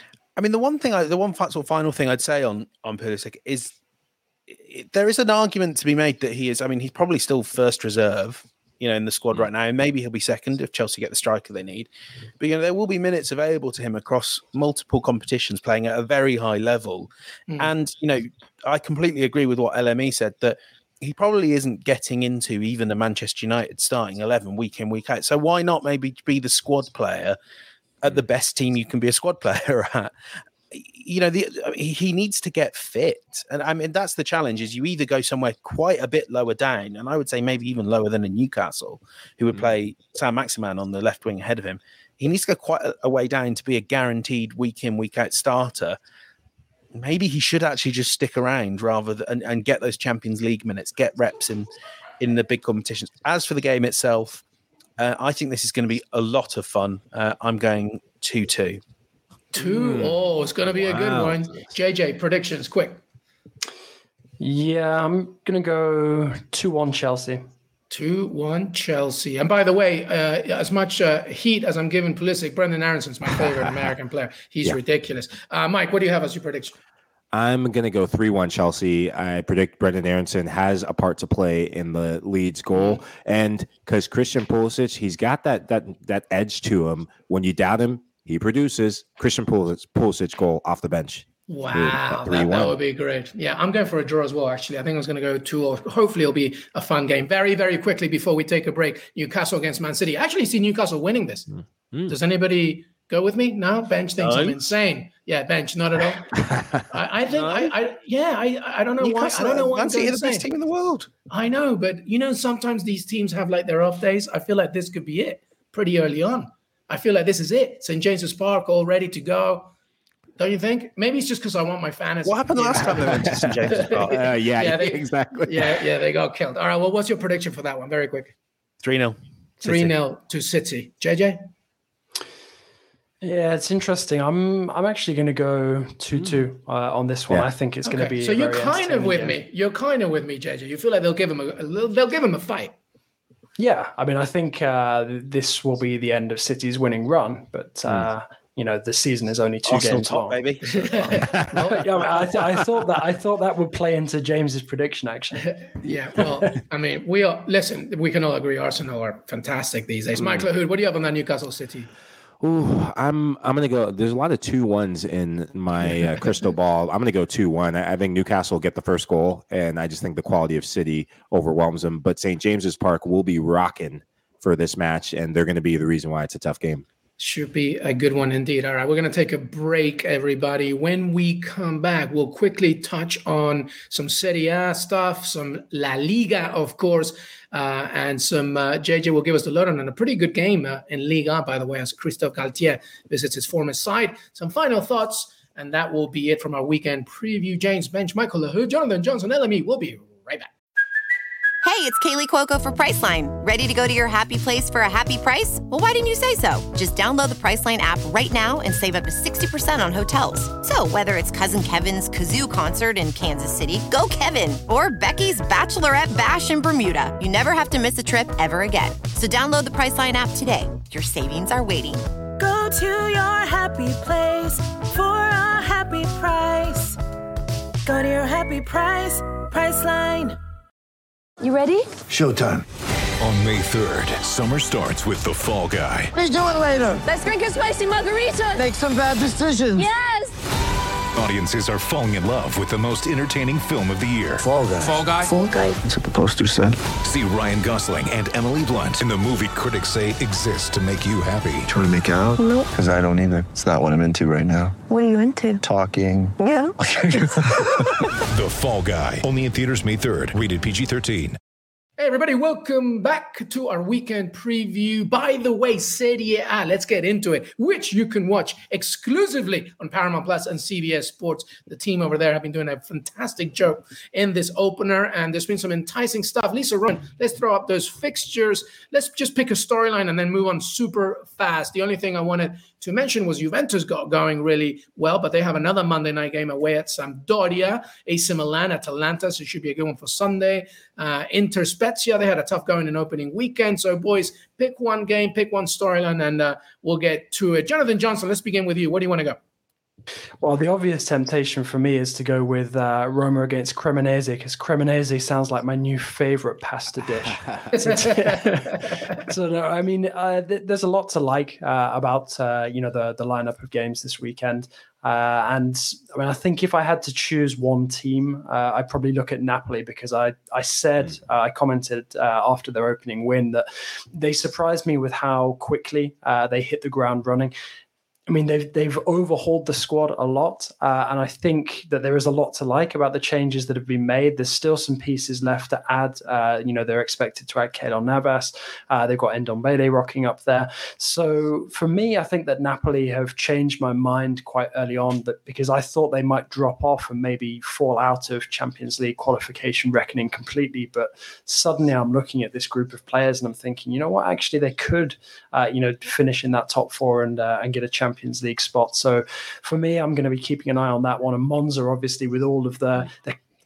I mean, the one thing, I, the one sort of final thing I'd say on on Pulisic is it, there is an argument to be made that he is. I mean, he's probably still first reserve, you know, in the squad right now, and maybe he'll be second if Chelsea get the striker they need. But you know, there will be minutes available to him across multiple competitions, playing at a very high level. Mm. And you know, I completely agree with what L M E said that he probably isn't getting into even the Manchester United starting eleven week in, week out. So why not maybe be the squad player at the best team you can be a squad player at? You know, the, he needs to get fit. And I mean, that's the challenge, is you either go somewhere quite a bit lower down, and I would say maybe even lower than a Newcastle, who would play Sam Maximan on the left wing ahead of him. He needs to go quite a, a way down to be a guaranteed week in, week out starter. Maybe he should actually just stick around rather than and, and get those Champions League minutes, get reps in, in the big competitions. As for the game itself, uh, I think this is going to be a lot of fun. Uh, I'm going two two. Two? Mm. Oh, it's going to be wow. a good one. J J, predictions, quick. Yeah, I'm going to go two one Chelsea. two one Chelsea. And by the way, uh, as much uh, heat as I'm giving Pulisic, Brendan Aronson's my favorite American player. He's yeah. ridiculous. Uh, Mike, what do you have as your prediction? I'm going to go three one Chelsea. I predict Brendan Aronson has a part to play in the Leeds goal. And because Christian Pulisic, he's got that that that edge to him. When you doubt him, he produces. Christian Pulisic, Pulisic goal off the bench. Wow, that, that would be great. Yeah, I'm going for a draw as well, actually. I think I was going to go two, or hopefully it'll be a fun game. Very, very quickly before we take a break, Newcastle against Man City. I actually see Newcastle winning this. Mm. Does anybody go with me? No? Bench thinks no. I'm insane. Yeah, Bench, not at all. I, I think, no. I, I yeah, I I don't know Newcastle, why. I don't know why. Man City are the best team in the world. I know, but you know, sometimes these teams have like their off days. I feel like this could be it pretty early on. I feel like this is it. Saint James's Park, all ready to go. Don't you think? Maybe it's just because I want my fantasy. What happened the last time they went to Saint James's Park? Uh, yeah, yeah they, exactly. Yeah, yeah, they got killed. All right, well, what's your prediction for that one? Very quick. three nil. three nil to City. J J? Yeah, it's interesting. I'm I'm actually going to go two two uh, on this one. Yeah. I think it's okay. going to be. So you're kind of with game. me. You're kind of with me, J J. You feel like they'll give him a, a little, they'll give him a fight. Yeah, I mean, I think uh, this will be the end of City's winning run, but. Uh, mm. You know, the season is only two Arsenal games top, long. Baby. well, yeah, I, th- I thought that I thought that would play into James's prediction, actually. yeah, well, I mean, we are. Listen, we can all agree Arsenal are fantastic these days. Mm. Mike Lahoud, what do you have on that Newcastle City? Ooh, I'm I'm gonna go. There's a lot of two ones in my uh, crystal ball. I'm gonna go two one. I, I think Newcastle will get the first goal, and I just think the quality of City overwhelms them. But Saint James's Park will be rocking for this match, and they're going to be the reason why it's a tough game. Should be a good one indeed. All right, we're going to take a break, everybody. When we come back, we'll quickly touch on some Serie A stuff, some La Liga, of course, uh, and some uh, J J will give us the lowdown on a pretty good game uh, in Liga, by the way, as Christophe Galtier visits his former side. Some final thoughts, and that will be it from our weekend preview. James Bench, Michael Lahoud, Jonathan Johnson, L M E. We'll be right back. Hey, it's Kaylee Cuoco for Priceline. Ready to go to your happy place for a happy price? Well, why didn't you say so? Just download the Priceline app right now and save up to sixty percent on hotels. So whether it's Cousin Kevin's Kazoo Concert in Kansas City, go Kevin, or Becky's Bachelorette Bash in Bermuda, you never have to miss a trip ever again. So download the Priceline app today. Your savings are waiting. Go to your happy place for a happy price. Go to your happy price, Priceline. You ready? Showtime. On May third, summer starts with The Fall Guy. Let's do it later. Let's drink a spicy margarita. Make some bad decisions. Yes. Audiences are falling in love with the most entertaining film of the year. Fall Guy. Fall Guy? Fall Guy. That's what the poster said. See Ryan Gosling and Emily Blunt in the movie critics say exists to make you happy. Trying to make it out? Nope. Because I don't either. It's not what I'm into right now. What are you into? Talking. Yeah. The Fall Guy. Only in theaters May third. Rated P G thirteen. Hey everybody, welcome back to our weekend preview. By the way, Serie A, let's get into it, which you can watch exclusively on Paramount Plus and C B S Sports. The team over there have been doing a fantastic job in this opener, and there's been some enticing stuff. Lisa, run, let's throw up those fixtures. Let's just pick a storyline and then move on super fast. The only thing I wanted to mention was Juventus got going really well, but they have another Monday night game away at Sampdoria, A C Milan, Atalanta, so it should be a good one for Sunday. Uh, Inter Spezia, they had a tough going in opening weekend. So, boys, pick one game, pick one storyline, and uh, we'll get to it. Jonathan Johnson, let's begin with you. Where do you want to go? Well, the obvious temptation for me is to go with uh, Roma against Cremonese, because Cremonese sounds like my new favorite pasta dish. so, no, I mean, uh, th- there's a lot to like uh, about uh, you know the the lineup of games this weekend. Uh, and I mean, I think if I had to choose one team, uh, I'd probably look at Napoli, because I, I said, uh, I commented uh, after their opening win that they surprised me with how quickly uh, they hit the ground running. I mean, they've they've overhauled the squad a lot, uh, and I think that there is a lot to like about the changes that have been made. There's still some pieces left to add. Uh, you know, they're expected to add Keylor Navas. Uh, they've got Ndombele rocking up there. So for me, I think that Napoli have changed my mind quite early on, that because I thought they might drop off and maybe fall out of Champions League qualification reckoning completely. But suddenly I'm looking at this group of players and I'm thinking, you know what, actually they could, uh, you know, finish in that top four and uh, and get a Champions Champions League spot. So for me, I'm going to be keeping an eye on that one. And Monza, obviously, with all of the, the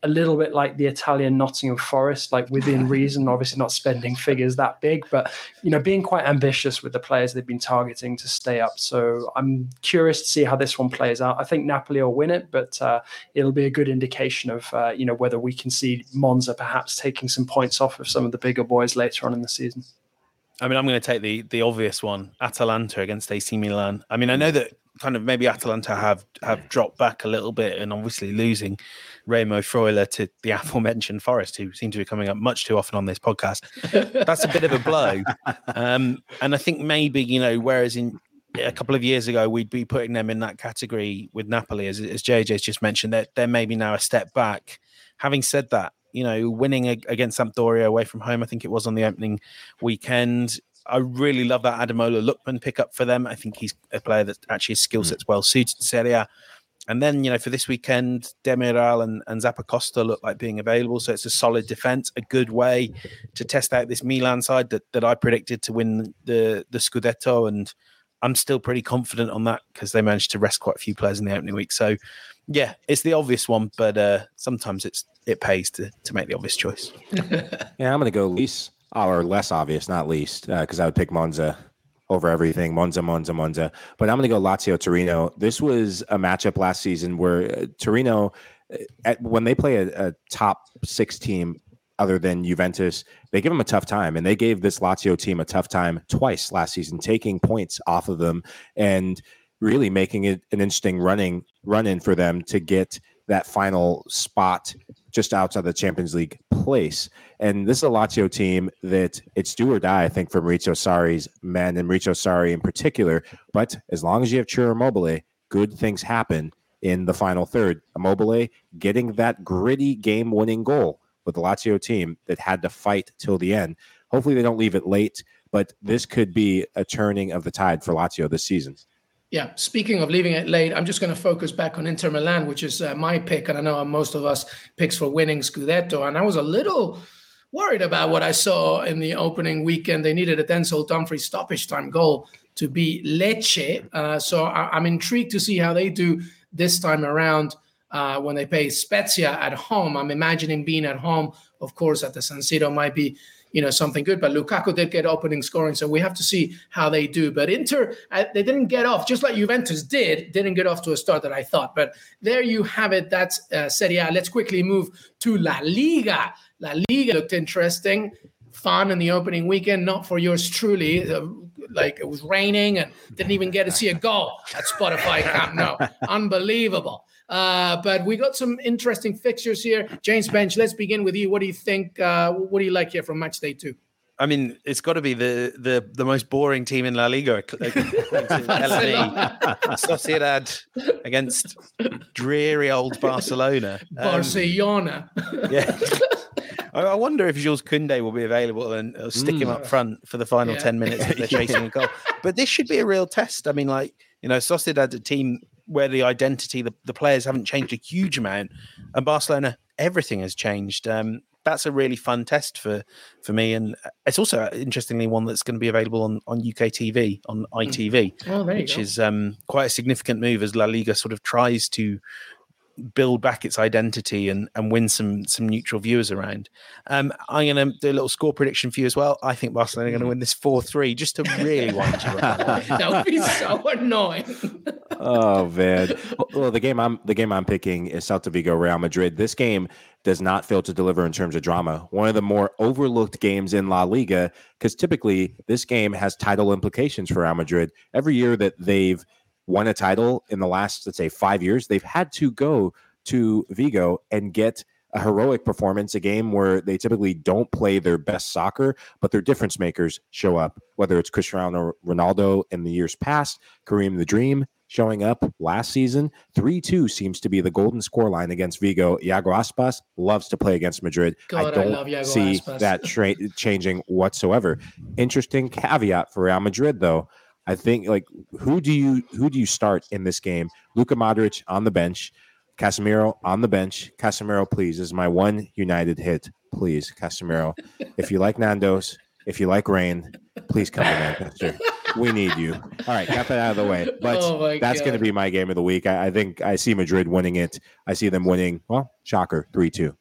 a little bit like the Italian Nottingham Forest, like within reason, obviously not spending figures that big, but, you know, being quite ambitious with the players they've been targeting to stay up. So I'm curious to see how this one plays out. I think Napoli will win it, but uh, it'll be a good indication of, uh, you know, whether we can see Monza perhaps taking some points off of some of the bigger boys later on in the season. I mean, I'm going to take the the obvious one, Atalanta against A C Milan. I mean, I know that kind of maybe Atalanta have have dropped back a little bit, and obviously losing Remo Freuler to the aforementioned Forest, who seem to be coming up much too often on this podcast. That's a bit of a blow. Um, and I think maybe, you know, whereas in a couple of years ago, we'd be putting them in that category with Napoli, as, as J J's just mentioned, they're, they're maybe now a step back. Having said that, you know, winning a, against Sampdoria away from home, I think it was on the opening weekend. I really love that Ademola Lookman pickup for them. I think he's a player that actually his skill set's well suited to Serie A. And then, you know, for this weekend, Demiral and, and Zappacosta look like being available. So it's a solid defence, a good way to test out this Milan side that, that I predicted to win the, the Scudetto. And I'm still pretty confident on that because they managed to rest quite a few players in the opening week. So, yeah, it's the obvious one, but uh, sometimes it's it pays to, to make the obvious choice. Yeah, I'm going to go least, or less obvious, not least, because uh, I would pick Monza over everything. Monza, Monza, Monza. But I'm going to go Lazio Torino. This was a matchup last season where uh, Torino, uh, at, when they play a, a top six team other than Juventus, they give them a tough time. And they gave this Lazio team a tough time twice last season, taking points off of them and really making it an interesting running run in for them to get that final spot just outside the Champions League place. And this is a Lazio team that it's do or die, I think, for Maurizio Sarri's men and Maurizio Sarri in particular. But as long as you have Ciro Immobile, good things happen in the final third. Immobile getting that gritty game-winning goal with the Lazio team that had to fight till the end. Hopefully they don't leave it late, but this could be a turning of the tide for Lazio this season. Yeah, speaking of leaving it late, I'm just going to focus back on Inter Milan, which is uh, my pick. And I know most of us picks for winning Scudetto. And I was a little worried about what I saw in the opening weekend. They needed a Denzel Dumfries stoppage time goal to beat Lecce. Uh, so I- I'm intrigued to see how they do this time around uh, when they play Spezia at home. I'm imagining being at home, of course, at the San Siro might be, you know, something good, but Lukaku did get opening scoring, so we have to see how they do. But Inter, uh, they didn't get off, just like Juventus did, didn't get off to a start that I thought. But there you have it. That's uh, Serie A. Let's quickly move to La Liga. La Liga looked interesting, fun in the opening weekend, not for yours truly. Uh, like it was raining and didn't even get to see a goal at Spotify Camp Nou. Unbelievable. Uh, but we got some interesting fixtures here. James Bench, let's begin with you. What do you think? Uh, what do you like here from match day two? I mean, it's got to be the the, the most boring team in La Liga. Sociedad against dreary old Barcelona. Barcelona. Um, yeah. I wonder if Jules Koundé will be available and uh, stick mm. him up front for the final yeah. ten minutes if they're chasing a goal. But this should be a real test. I mean, like, you know, Sociedad's a team where the identity, the, the players haven't changed a huge amount. And Barcelona, everything has changed. Um, that's a really fun test for, for me. And it's also, interestingly, one that's going to be available on, on U K T V, on I T V, oh, which go. is um, quite a significant move as La Liga sort of tries to build back its identity and, and win some some neutral viewers around. Um, I'm going to do a little score prediction for you as well. I think Barcelona are going to win this four three, just to really wind you up. That would be so annoying. Oh man! Well, the game I'm the game I'm picking is Celta Vigo Real Madrid. This game does not fail to deliver in terms of drama. One of the more overlooked games in La Liga, because typically this game has title implications for Real Madrid. Every year that they've won a title in the last, let's say, five years, they've had to go to Vigo and get a heroic performance, a game where they typically don't play their best soccer, but their difference makers show up, whether it's Cristiano Ronaldo in the years past, Kareem the Dream showing up last season. three two seems to be the golden scoreline against Vigo. Iago Aspas loves to play against Madrid. God, I don't I love Iago see Aspas. that tra- changing whatsoever. Interesting caveat for Real Madrid, though. I think, like, who do you who do you start in this game? Luka Modric on the bench, Casemiro on the bench. Casemiro, please, is my one United hit. Please, Casemiro. If you like Nando's, if you like rain, please come to Manchester. We need you. All right, got that out of the way. But oh that's going to be my game of the week. I, I think I see Madrid winning it. I see them winning, well, shocker, three two.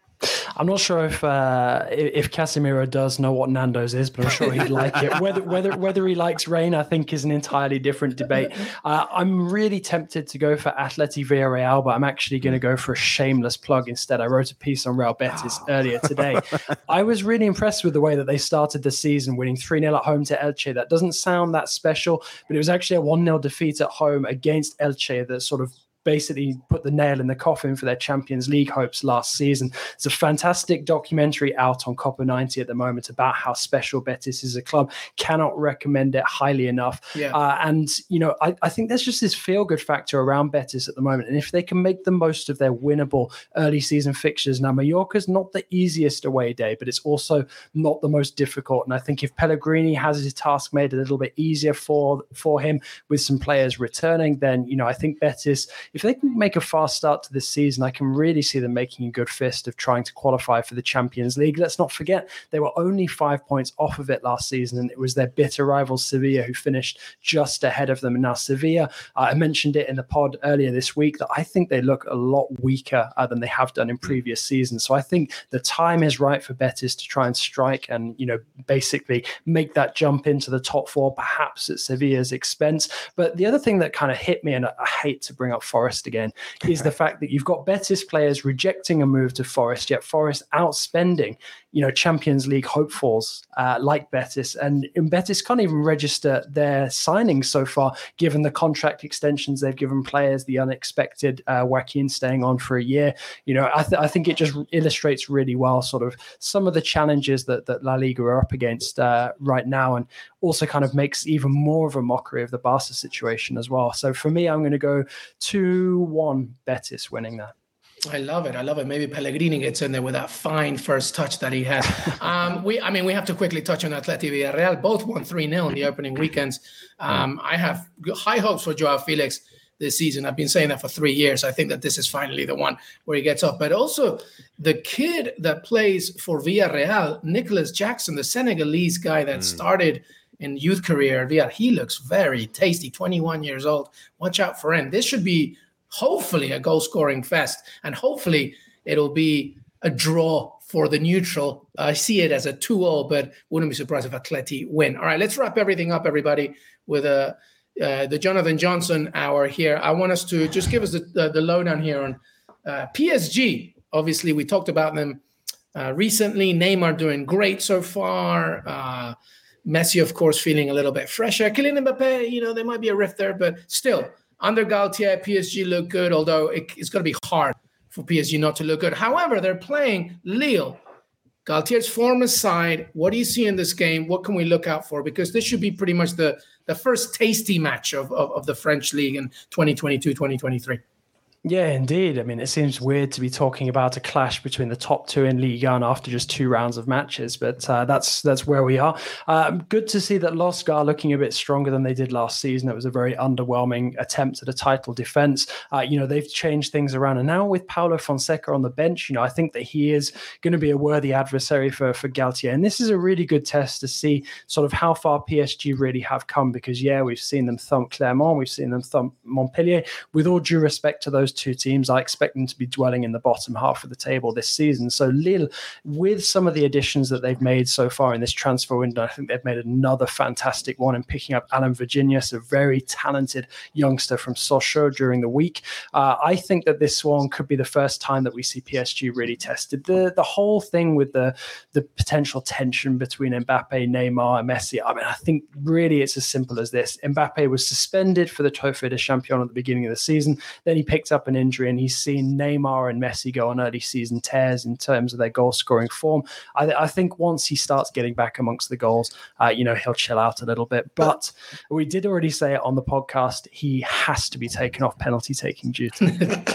I'm not sure if uh, if Casemiro does know what Nando's is, but I'm sure he'd like it. Whether whether whether he likes rain, I think, is an entirely different debate. Uh, I'm really tempted to go for Atleti Villarreal, but I'm actually going to go for a shameless plug instead. I wrote a piece on Real Betis earlier today. I was really impressed with the way that they started the season, winning three nil at home to Elche. That doesn't sound that special, but it was actually a one nil defeat at home against Elche that sort of basically put the nail in the coffin for their Champions League hopes last season. It's a fantastic documentary out on Copper ninety at the moment about how special Betis is a club. Cannot recommend it highly enough. Yeah. Uh, and, you know, I, I think there's just this feel-good factor around Betis at the moment. And if they can make the most of their winnable early season fixtures, now Mallorca's not the easiest away day, but it's also not the most difficult. And I think if Pellegrini has his task made a little bit easier for, for him with some players returning, then, you know, I think Betis, if they can make a fast start to this season, I can really see them making a good fist of trying to qualify for the Champions League. Let's not forget, they were only five points off of it last season, and it was their bitter rival Sevilla who finished just ahead of them. And now Sevilla, uh, I mentioned it in the pod earlier this week, that I think they look a lot weaker uh, than they have done in previous seasons. So I think the time is right for Betis to try and strike and, you know, basically make that jump into the top four, perhaps at Sevilla's expense. But the other thing that kind of hit me, and I hate to bring up Forest again, is the fact that you've got Betis players rejecting a move to Forest, yet Forest outspending, you know, Champions League hopefuls uh, like Betis. And, and Betis can't even register their signings so far, given the contract extensions they've given players, the unexpected uh, Joaquin staying on for a year. You know, I, th- I think it just illustrates really well sort of some of the challenges that, that La Liga are up against uh, right now, and also kind of makes even more of a mockery of the Barca situation as well. So for me, I'm going to go two one Betis winning that. I love it. I love it. Maybe Pellegrini gets in there with that fine first touch that he has. um, we, I mean, we have to quickly touch on Atleti Villarreal. Both won three nil in the opening weekends. Um, I have high hopes for Joao Felix this season. I've been saying that for three years. I think that this is finally the one where he gets off. But also the kid that plays for Villarreal, Nicholas Jackson, the Senegalese guy that mm. started in youth career, Villarreal, he looks very tasty, twenty-one years old. Watch out for him. This should be hopefully a goal-scoring fest, and hopefully it'll be a draw for the neutral. I see it as a two all, but wouldn't be surprised if Atleti win. All right, let's wrap everything up, everybody, with a uh, the Jonathan Johnson hour here. I want us to just give us the, the, the lowdown here on uh, P S G. Obviously, we talked about them uh, recently. Neymar doing great so far. Uh, Messi, of course, feeling a little bit fresher. Kylian Mbappe, you know, there might be a rift there, but still, under Galtier, P S G look good, although it, it's going to be hard for P S G not to look good. However, they're playing Lille. Galtier's form aside, what do you see in this game? What can we look out for? Because this should be pretty much the, the first tasty match of, of, of the French league in twenty twenty-two twenty twenty-three. Yeah, indeed. I mean, it seems weird to be talking about a clash between the top two in Ligue one after just two rounds of matches, but uh, that's that's where we are. Um, good to see that L O S C are looking a bit stronger than they did last season. It was a very underwhelming attempt at a title defense. Uh, you know, they've changed things around, and now with Paulo Fonseca on the bench, you know, I think that he is going to be a worthy adversary for, for Galtier. And this is a really good test to see sort of how far P S G really have come, because, yeah, we've seen them thump Clermont, we've seen them thump Montpellier. With all due respect to those two teams, I expect them to be dwelling in the bottom half of the table this season. So Lille, with some of the additions that they've made so far in this transfer window, I think they've made another fantastic one in picking up Alan Virginius, a very talented youngster from Sochaux during the week. Uh, I think that this one could be the first time that we see P S G really tested. The the whole thing with the, the potential tension between Mbappe, Neymar, and Messi, I mean, I think really it's as simple as this. Mbappe was suspended for the Trophée des Champions at the beginning of the season. Then he picked up an injury, and he's seen Neymar and Messi go on early season tears in terms of their goal scoring form. I, I think once he starts getting back amongst the goals, uh, you know, he'll chill out a little bit. But we did already say it on the podcast, he has to be taken off penalty taking duty.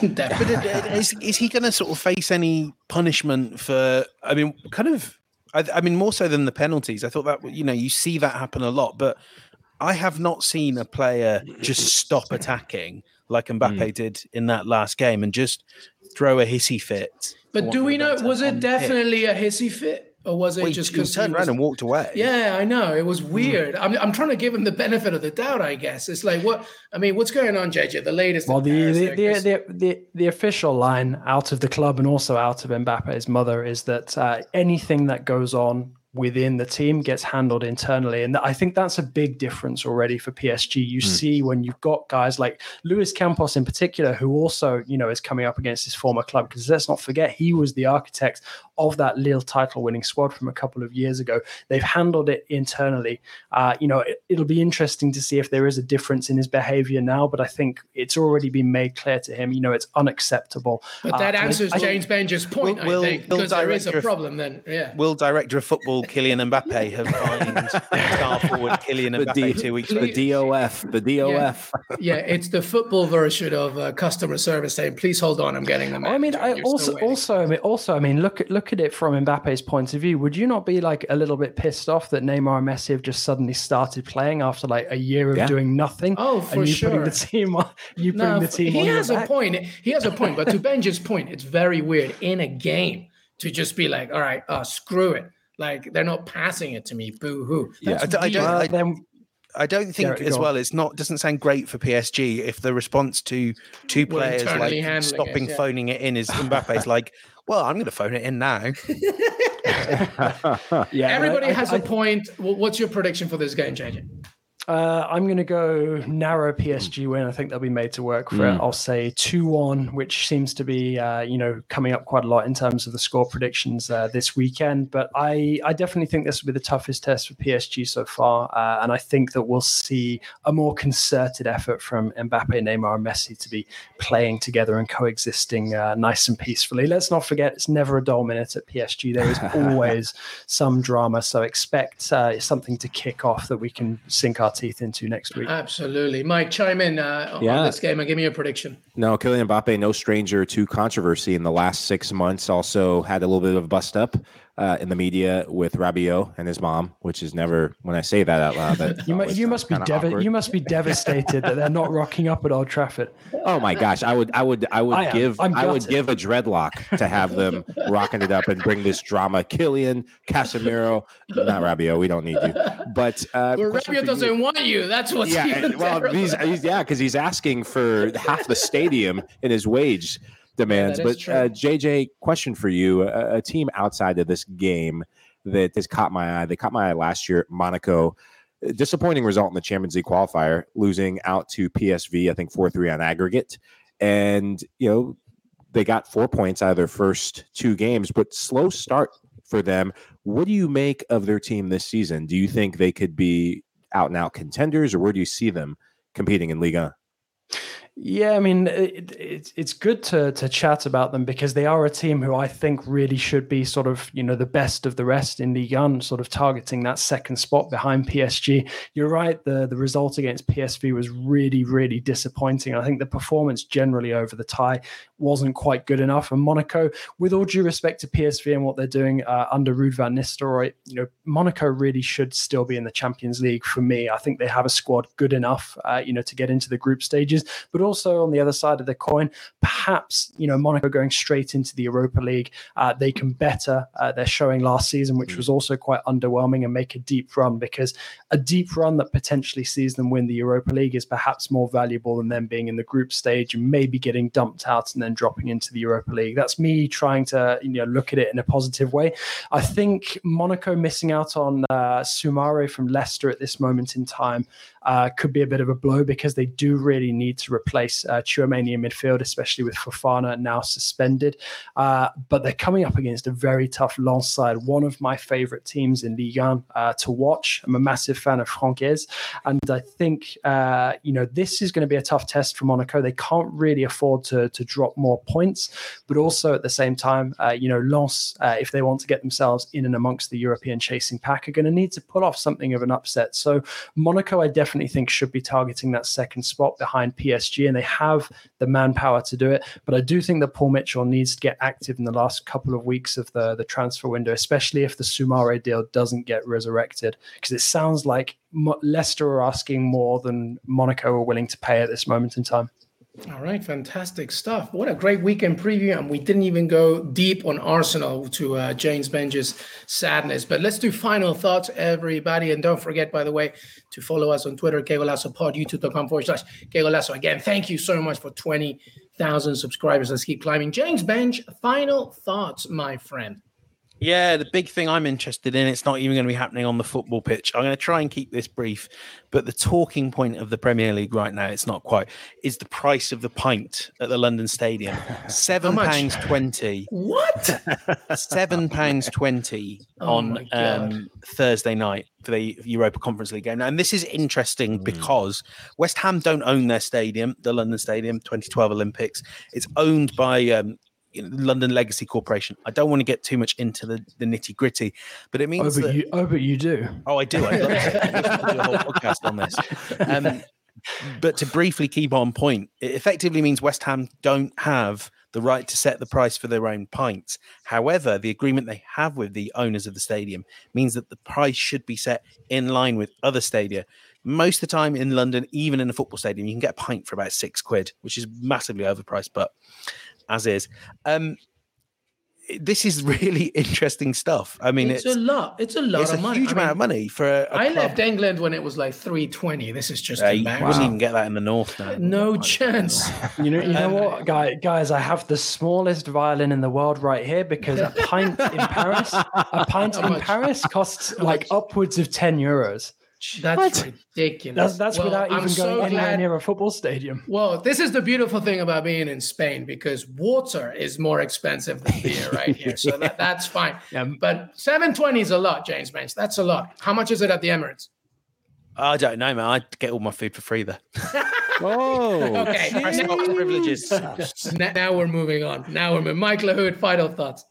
But is, is he going to sort of face any punishment for, I mean, kind of, I, I mean, more so than the penalties? I thought that, you know, you see that happen a lot, but I have not seen a player just stop attacking like Mbappe mm. did in that last game and just throw a hissy fit. But do we know, was it definitely pitch. a hissy fit? Or was it well, just because he because turned around and walked away? Yeah, I know. It was weird. I'm, I'm trying to give him the benefit of the doubt, I guess. It's like, what? I mean, what's going on, J J? The latest. Well, the Paris, the, there, the, 'cause- the, the, the official line out of the club and also out of Mbappe's mother is that uh, anything that goes on within the team gets handled internally. And I think that's a big difference already for P S G. You mm. see when you've got guys like Luis Campos in particular, who also, you know, is coming up against his former club, because let's not forget, he was the architect of that Lille title winning squad from a couple of years ago. They've handled it internally. Uh, you know, it, it'll be interesting to see if there is a difference in his behavior now, but I think it's already been made clear to him, you know, it's unacceptable. But that uh, answers I, James I, Benger's point, will, I think, because there is a problem then. Yeah. Will director of football Kylian Mbappe have fined star forward Kylian Mbappe D- two weeks ago? The D O F, the D O F. Yeah, yeah, it's the football version of uh, customer service saying, "Please hold on, I'm getting them." I mean, I also, also, I mean, also, I mean, look at look at it from Mbappe's point of view. Would you not be like a little bit pissed off that Neymar and Messi have just suddenly started playing after like a year of yeah. doing nothing? Oh, for and you sure. Putting the team on, you no, putting the team he on. He has your a back. point. He has a point. But to Benja's point, it's very weird in a game to just be like, "All right, uh, screw it." Like they're not passing it to me. Boo hoo. Yeah, I, I don't. I, then, I don't think yeah, as well. It's not doesn't sound great for P S G if the response to two players like stopping it, yeah. phoning it in is Mbappe's like, well, I'm going to phone it in now. yeah, everybody I, has I, a point. What's your prediction for this game, J J? Uh, I'm going to go narrow P S G win. I think they'll be made to work for mm. it. I'll say two one, which seems to be, uh, you know, coming up quite a lot in terms of the score predictions uh, this weekend. But I, I definitely think this will be the toughest test for P S G so far. Uh, and I think that we'll see a more concerted effort from Mbappe, Neymar, and Messi to be playing together and coexisting uh, nice and peacefully. Let's not forget, it's never a dull minute at P S G. There is always some drama. So expect uh, something to kick off that we can sink our teeth into next week. Absolutely. Mike, chime in uh, yeah. on this game and give me a prediction. No, Kylian Mbappe, no stranger to controversy in the last six months. Also had a little bit of a bust up uh, in the media with Rabiot and his mom, which is never, when I say that out loud, that you, must, you must be dev- you must be devastated that they're not rocking up at Old Trafford. Oh my gosh, I would I would I would I give I would give a dreadlock to have them rocking it up and bring this drama. Kylian, Casemiro, not Rabiot, we don't need you. But uh, well, Rabiot doesn't you. want you. That's what's yeah. And, well, he's, he's yeah, because he's asking for half the stadium in his wage demands. Yeah, but uh, J J, question for you: a, a team outside of this game that has caught my eye. They caught my eye last year. Monaco. Disappointing result in the Champions League qualifier, losing out to P S V, I think four three on aggregate. And, you know, they got four points out of their first two games, but slow start for them. What do you make of their team this season? Do you think they could be out and out contenders, or where do you see them competing in Liga? Yeah, I mean, it, it, it's good to to chat about them because they are a team who I think really should be sort of, you know, the best of the rest in Ligue one, sort of targeting that second spot behind P S G. You're right, the, the result against P S V was really, really disappointing. I think the performance generally over the tie wasn't quite good enough. And Monaco, with all due respect to P S V and what they're doing uh, under Ruud van Nistelrooy, you know, Monaco really should still be in the Champions League for me. I think they have a squad good enough, uh, you know, to get into the group stages, but also on the other side of the coin, perhaps, you know, Monaco going straight into the Europa League, uh, they can better uh, their showing last season, which was also quite underwhelming, and make a deep run, because a deep run that potentially sees them win the Europa League is perhaps more valuable than them being in the group stage and maybe getting dumped out and then dropping into the Europa League. That's me trying to, you know, look at it in a positive way. I think Monaco missing out on uh, Soumaré from Leicester at this moment in time uh, could be a bit of a blow, because they do really need to replace uh, Tchouaméni in midfield, especially with Fofana now suspended. Uh, but they're coming up against a very tough Lens side, one of my favourite teams in Ligue one uh, to watch. I'm a massive fan of Francaise, and I think uh, you know, this is going to be a tough test for Monaco. They can't really afford to to drop more points, but also at the same time, uh, you know, Lens, uh, if they want to get themselves in and amongst the European chasing pack, are going to need to pull off something of an upset. So Monaco, I definitely think, should be targeting that second spot behind P S G, and they have the manpower to do it. But I do think that Paul Mitchell needs to get active in the last couple of weeks of the, the transfer window, especially if the Soumaré deal doesn't get resurrected, because it sounds like Mo- Leicester are asking more than Monaco are willing to pay at this moment in time. All right, fantastic stuff. What a great weekend preview. And we didn't even go deep on Arsenal to uh, James Benj's sadness. But let's do final thoughts, everybody. And don't forget, by the way, to follow us on Twitter, Que Golazo Pod, youtube.com forward slash Que Golazo. Again, thank you so much for twenty thousand subscribers. Let's keep climbing. James Benj, final thoughts, my friend. Yeah, the big thing I'm interested in, it's not even going to be happening on the football pitch. I'm going to try and keep this brief, but the talking point of the Premier League right now, it's not quite, is the price of the pint at the London Stadium. Seven pounds twenty. What? Seven pounds twenty Oh on um, Thursday night for the Europa Conference League game. Now, and this is interesting mm. because West Ham don't own their stadium, the London Stadium, twenty twelve Olympics. It's owned by um, London Legacy Corporation. I don't want to get too much into the, the nitty gritty, but it means oh, but that you, oh, but you do. Oh, I do. I'd love to do a whole podcast on this. Um, but to briefly keep on point, it effectively means West Ham don't have the right to set the price for their own pints. However, the agreement they have with the owners of the stadium means that the price should be set in line with other stadia. Most of the time in London, even in a football stadium, you can get a pint for about six quid, which is massively overpriced, but as is. Um, this is really interesting stuff. I mean, it's, it's a lot. It's a lot it's of a money. huge I amount mean, of money for a, a I club. left England when it was like three twenty. This is just Uh, you embarrassing. wouldn't even get that in the north now. No chance. You know, you know what, guy, guys? I have the smallest violin in the world right here because a pint in Paris, a pint How in much? Paris costs like upwards of ten euros. That's What? ridiculous. That's that's Well, without I'm even so going anywhere glad- near a football stadium. Well, this is the beautiful thing about being in Spain because water is more expensive than beer right here. So that, that's fine. Yeah. But seven twenty is a lot, James Bench. That's a lot. How much is it at the Emirates? I don't know, man. I get all my food for free there. Oh, Okay. Press box privileges. Now now we're moving on. Now we're moving. Mike Lahoud, final thoughts.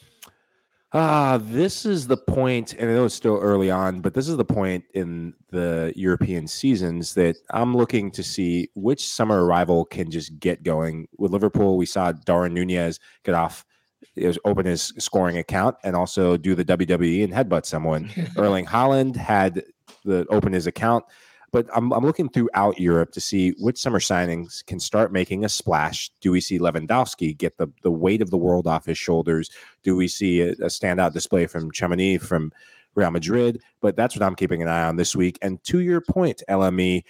Ah, this is the point, and I know it's still early on, but this is the point in the European seasons that I'm looking to see which summer arrival can just get going. With Liverpool, we saw Darwin Nunez get off, it was open his scoring account and also do the W W E and headbutt someone. Erling Haaland had the open his account. But I'm, I'm looking throughout Europe to see which summer signings can start making a splash. Do we see Lewandowski get the, the weight of the world off his shoulders? Do we see a, a standout display from Tchouaméni, from Real Madrid? But that's what I'm keeping an eye on this week. And to your point, L M E,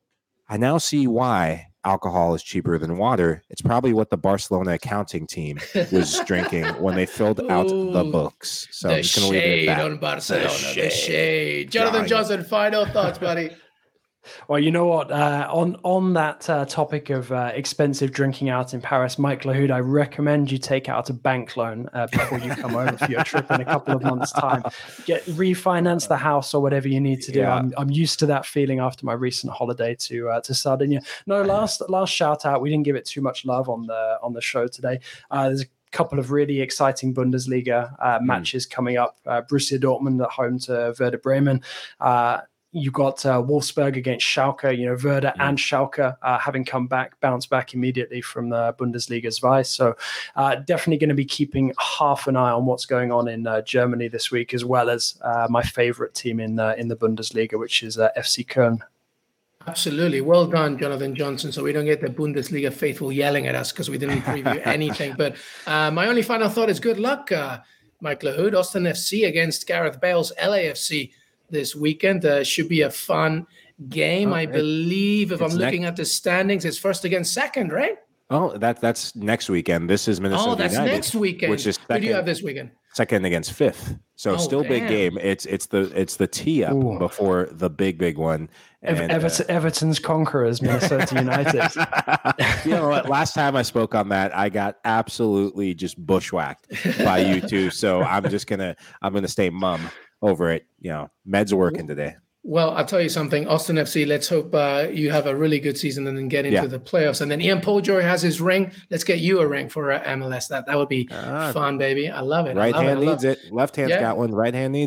I now see why alcohol is cheaper than water. It's probably what the Barcelona accounting team was drinking when they filled out Ooh, the books. So the I'm just going to leave it shade at that. on Barcelona. The The shade. shade. Jonathan Drawing. Johnson, final thoughts, buddy. Well, you know what? Uh, on on that uh, topic of uh, expensive drinking out in Paris, Mike Lahoud, I recommend you take out a bank loan uh, before you come over for your trip in a couple of months' time. Get refinance the house or whatever you need to do. Yeah. I'm I'm used to that feeling after my recent holiday to uh, to Sardinia. No, last last shout out. We didn't give it too much love on the on the show today. Uh, there's a couple of really exciting Bundesliga uh, matches coming up. Uh, Borussia Dortmund at home to Werder Bremen. Uh, You got uh, Wolfsburg against Schalke, you know, Werder mm. and Schalke uh, having come back, bounced back immediately from the Bundesliga's vice. So uh, definitely going to be keeping half an eye on what's going on in uh, Germany this week, as well as uh, my favorite team in uh, in the Bundesliga, which is uh, F C Köln. Absolutely. Well done, Jonathan Johnson. So we don't get the Bundesliga faithful yelling at us because we didn't preview anything. But uh, my only final thought is good luck, uh, Mike Lahoud. Austin F C against Gareth Bale's L A F C this weekend. Uh, should be a fun game. Oh, I it, believe if I'm next- looking at the standings, it's first against second, right? Oh, that that's next weekend. This is Minnesota Oh, that's United, next weekend. which is Who second, do you have this weekend? second against fifth. So Oh, still big damn. game. It's it's the it's the tee up Ooh. before the big big one. Ev- And, Everton, Everton's conquerors, Minnesota United. uh, you know what? Last time I spoke on that, I got absolutely just bushwhacked by you two. So I'm just gonna I'm gonna stay mum over it. You know, meds are working today. Well, I'll tell you something. Austin F C, let's hope uh, you have a really good season and then get into Yeah. the playoffs. And then Ian Pouljoy has his ring. Let's get you a ring for uh, M L S. That that would be Ah, fun, baby. I love it. I Right love hand it. I love needs it. Left hand's Yeah. got one. Right hand needs it.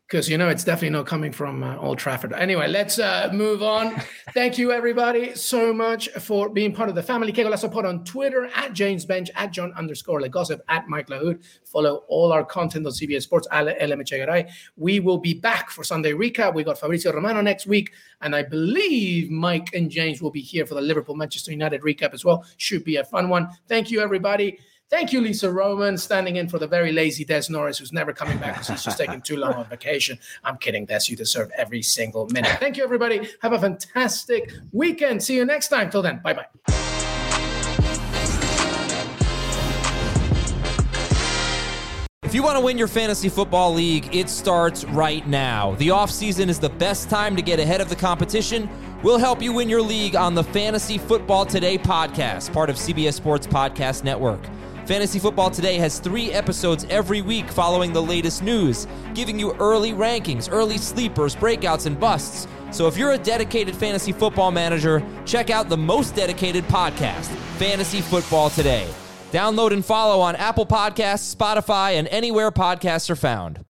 because you know it's definitely not coming from uh, Old Trafford. Anyway, let's uh, move on. Thank you, everybody, so much for being part of the family. Que Golazo Pod on Twitter, at James Bench, at John underscore Legossip, at Mike Lahoud. Follow all our content on C B S Sports, L M Chegaray. We will be back for Sunday recap. We got Fabrizio Romano next week, and I believe Mike and James will be here for the Liverpool-Manchester United recap as well. Should be a fun one. Thank you, everybody. Thank you, Lisa Roman, standing in for the very lazy Des Norris, who's never coming back because he's just taking too long on vacation. I'm kidding, Des. You deserve every single minute. Thank you, everybody. Have a fantastic weekend. See you next time. Till then, bye-bye. If you want to win your fantasy football league, it starts right now. The offseason is the best time to get ahead of the competition. We'll help you win your league on the Fantasy Football Today podcast, part of C B S Sports Podcast Network. Fantasy Football Today has three episodes every week following the latest news, giving you early rankings, early sleepers, breakouts, and busts. So if you're a dedicated fantasy football manager, check out the most dedicated podcast, Fantasy Football Today. Download and follow on Apple Podcasts, Spotify, and anywhere podcasts are found.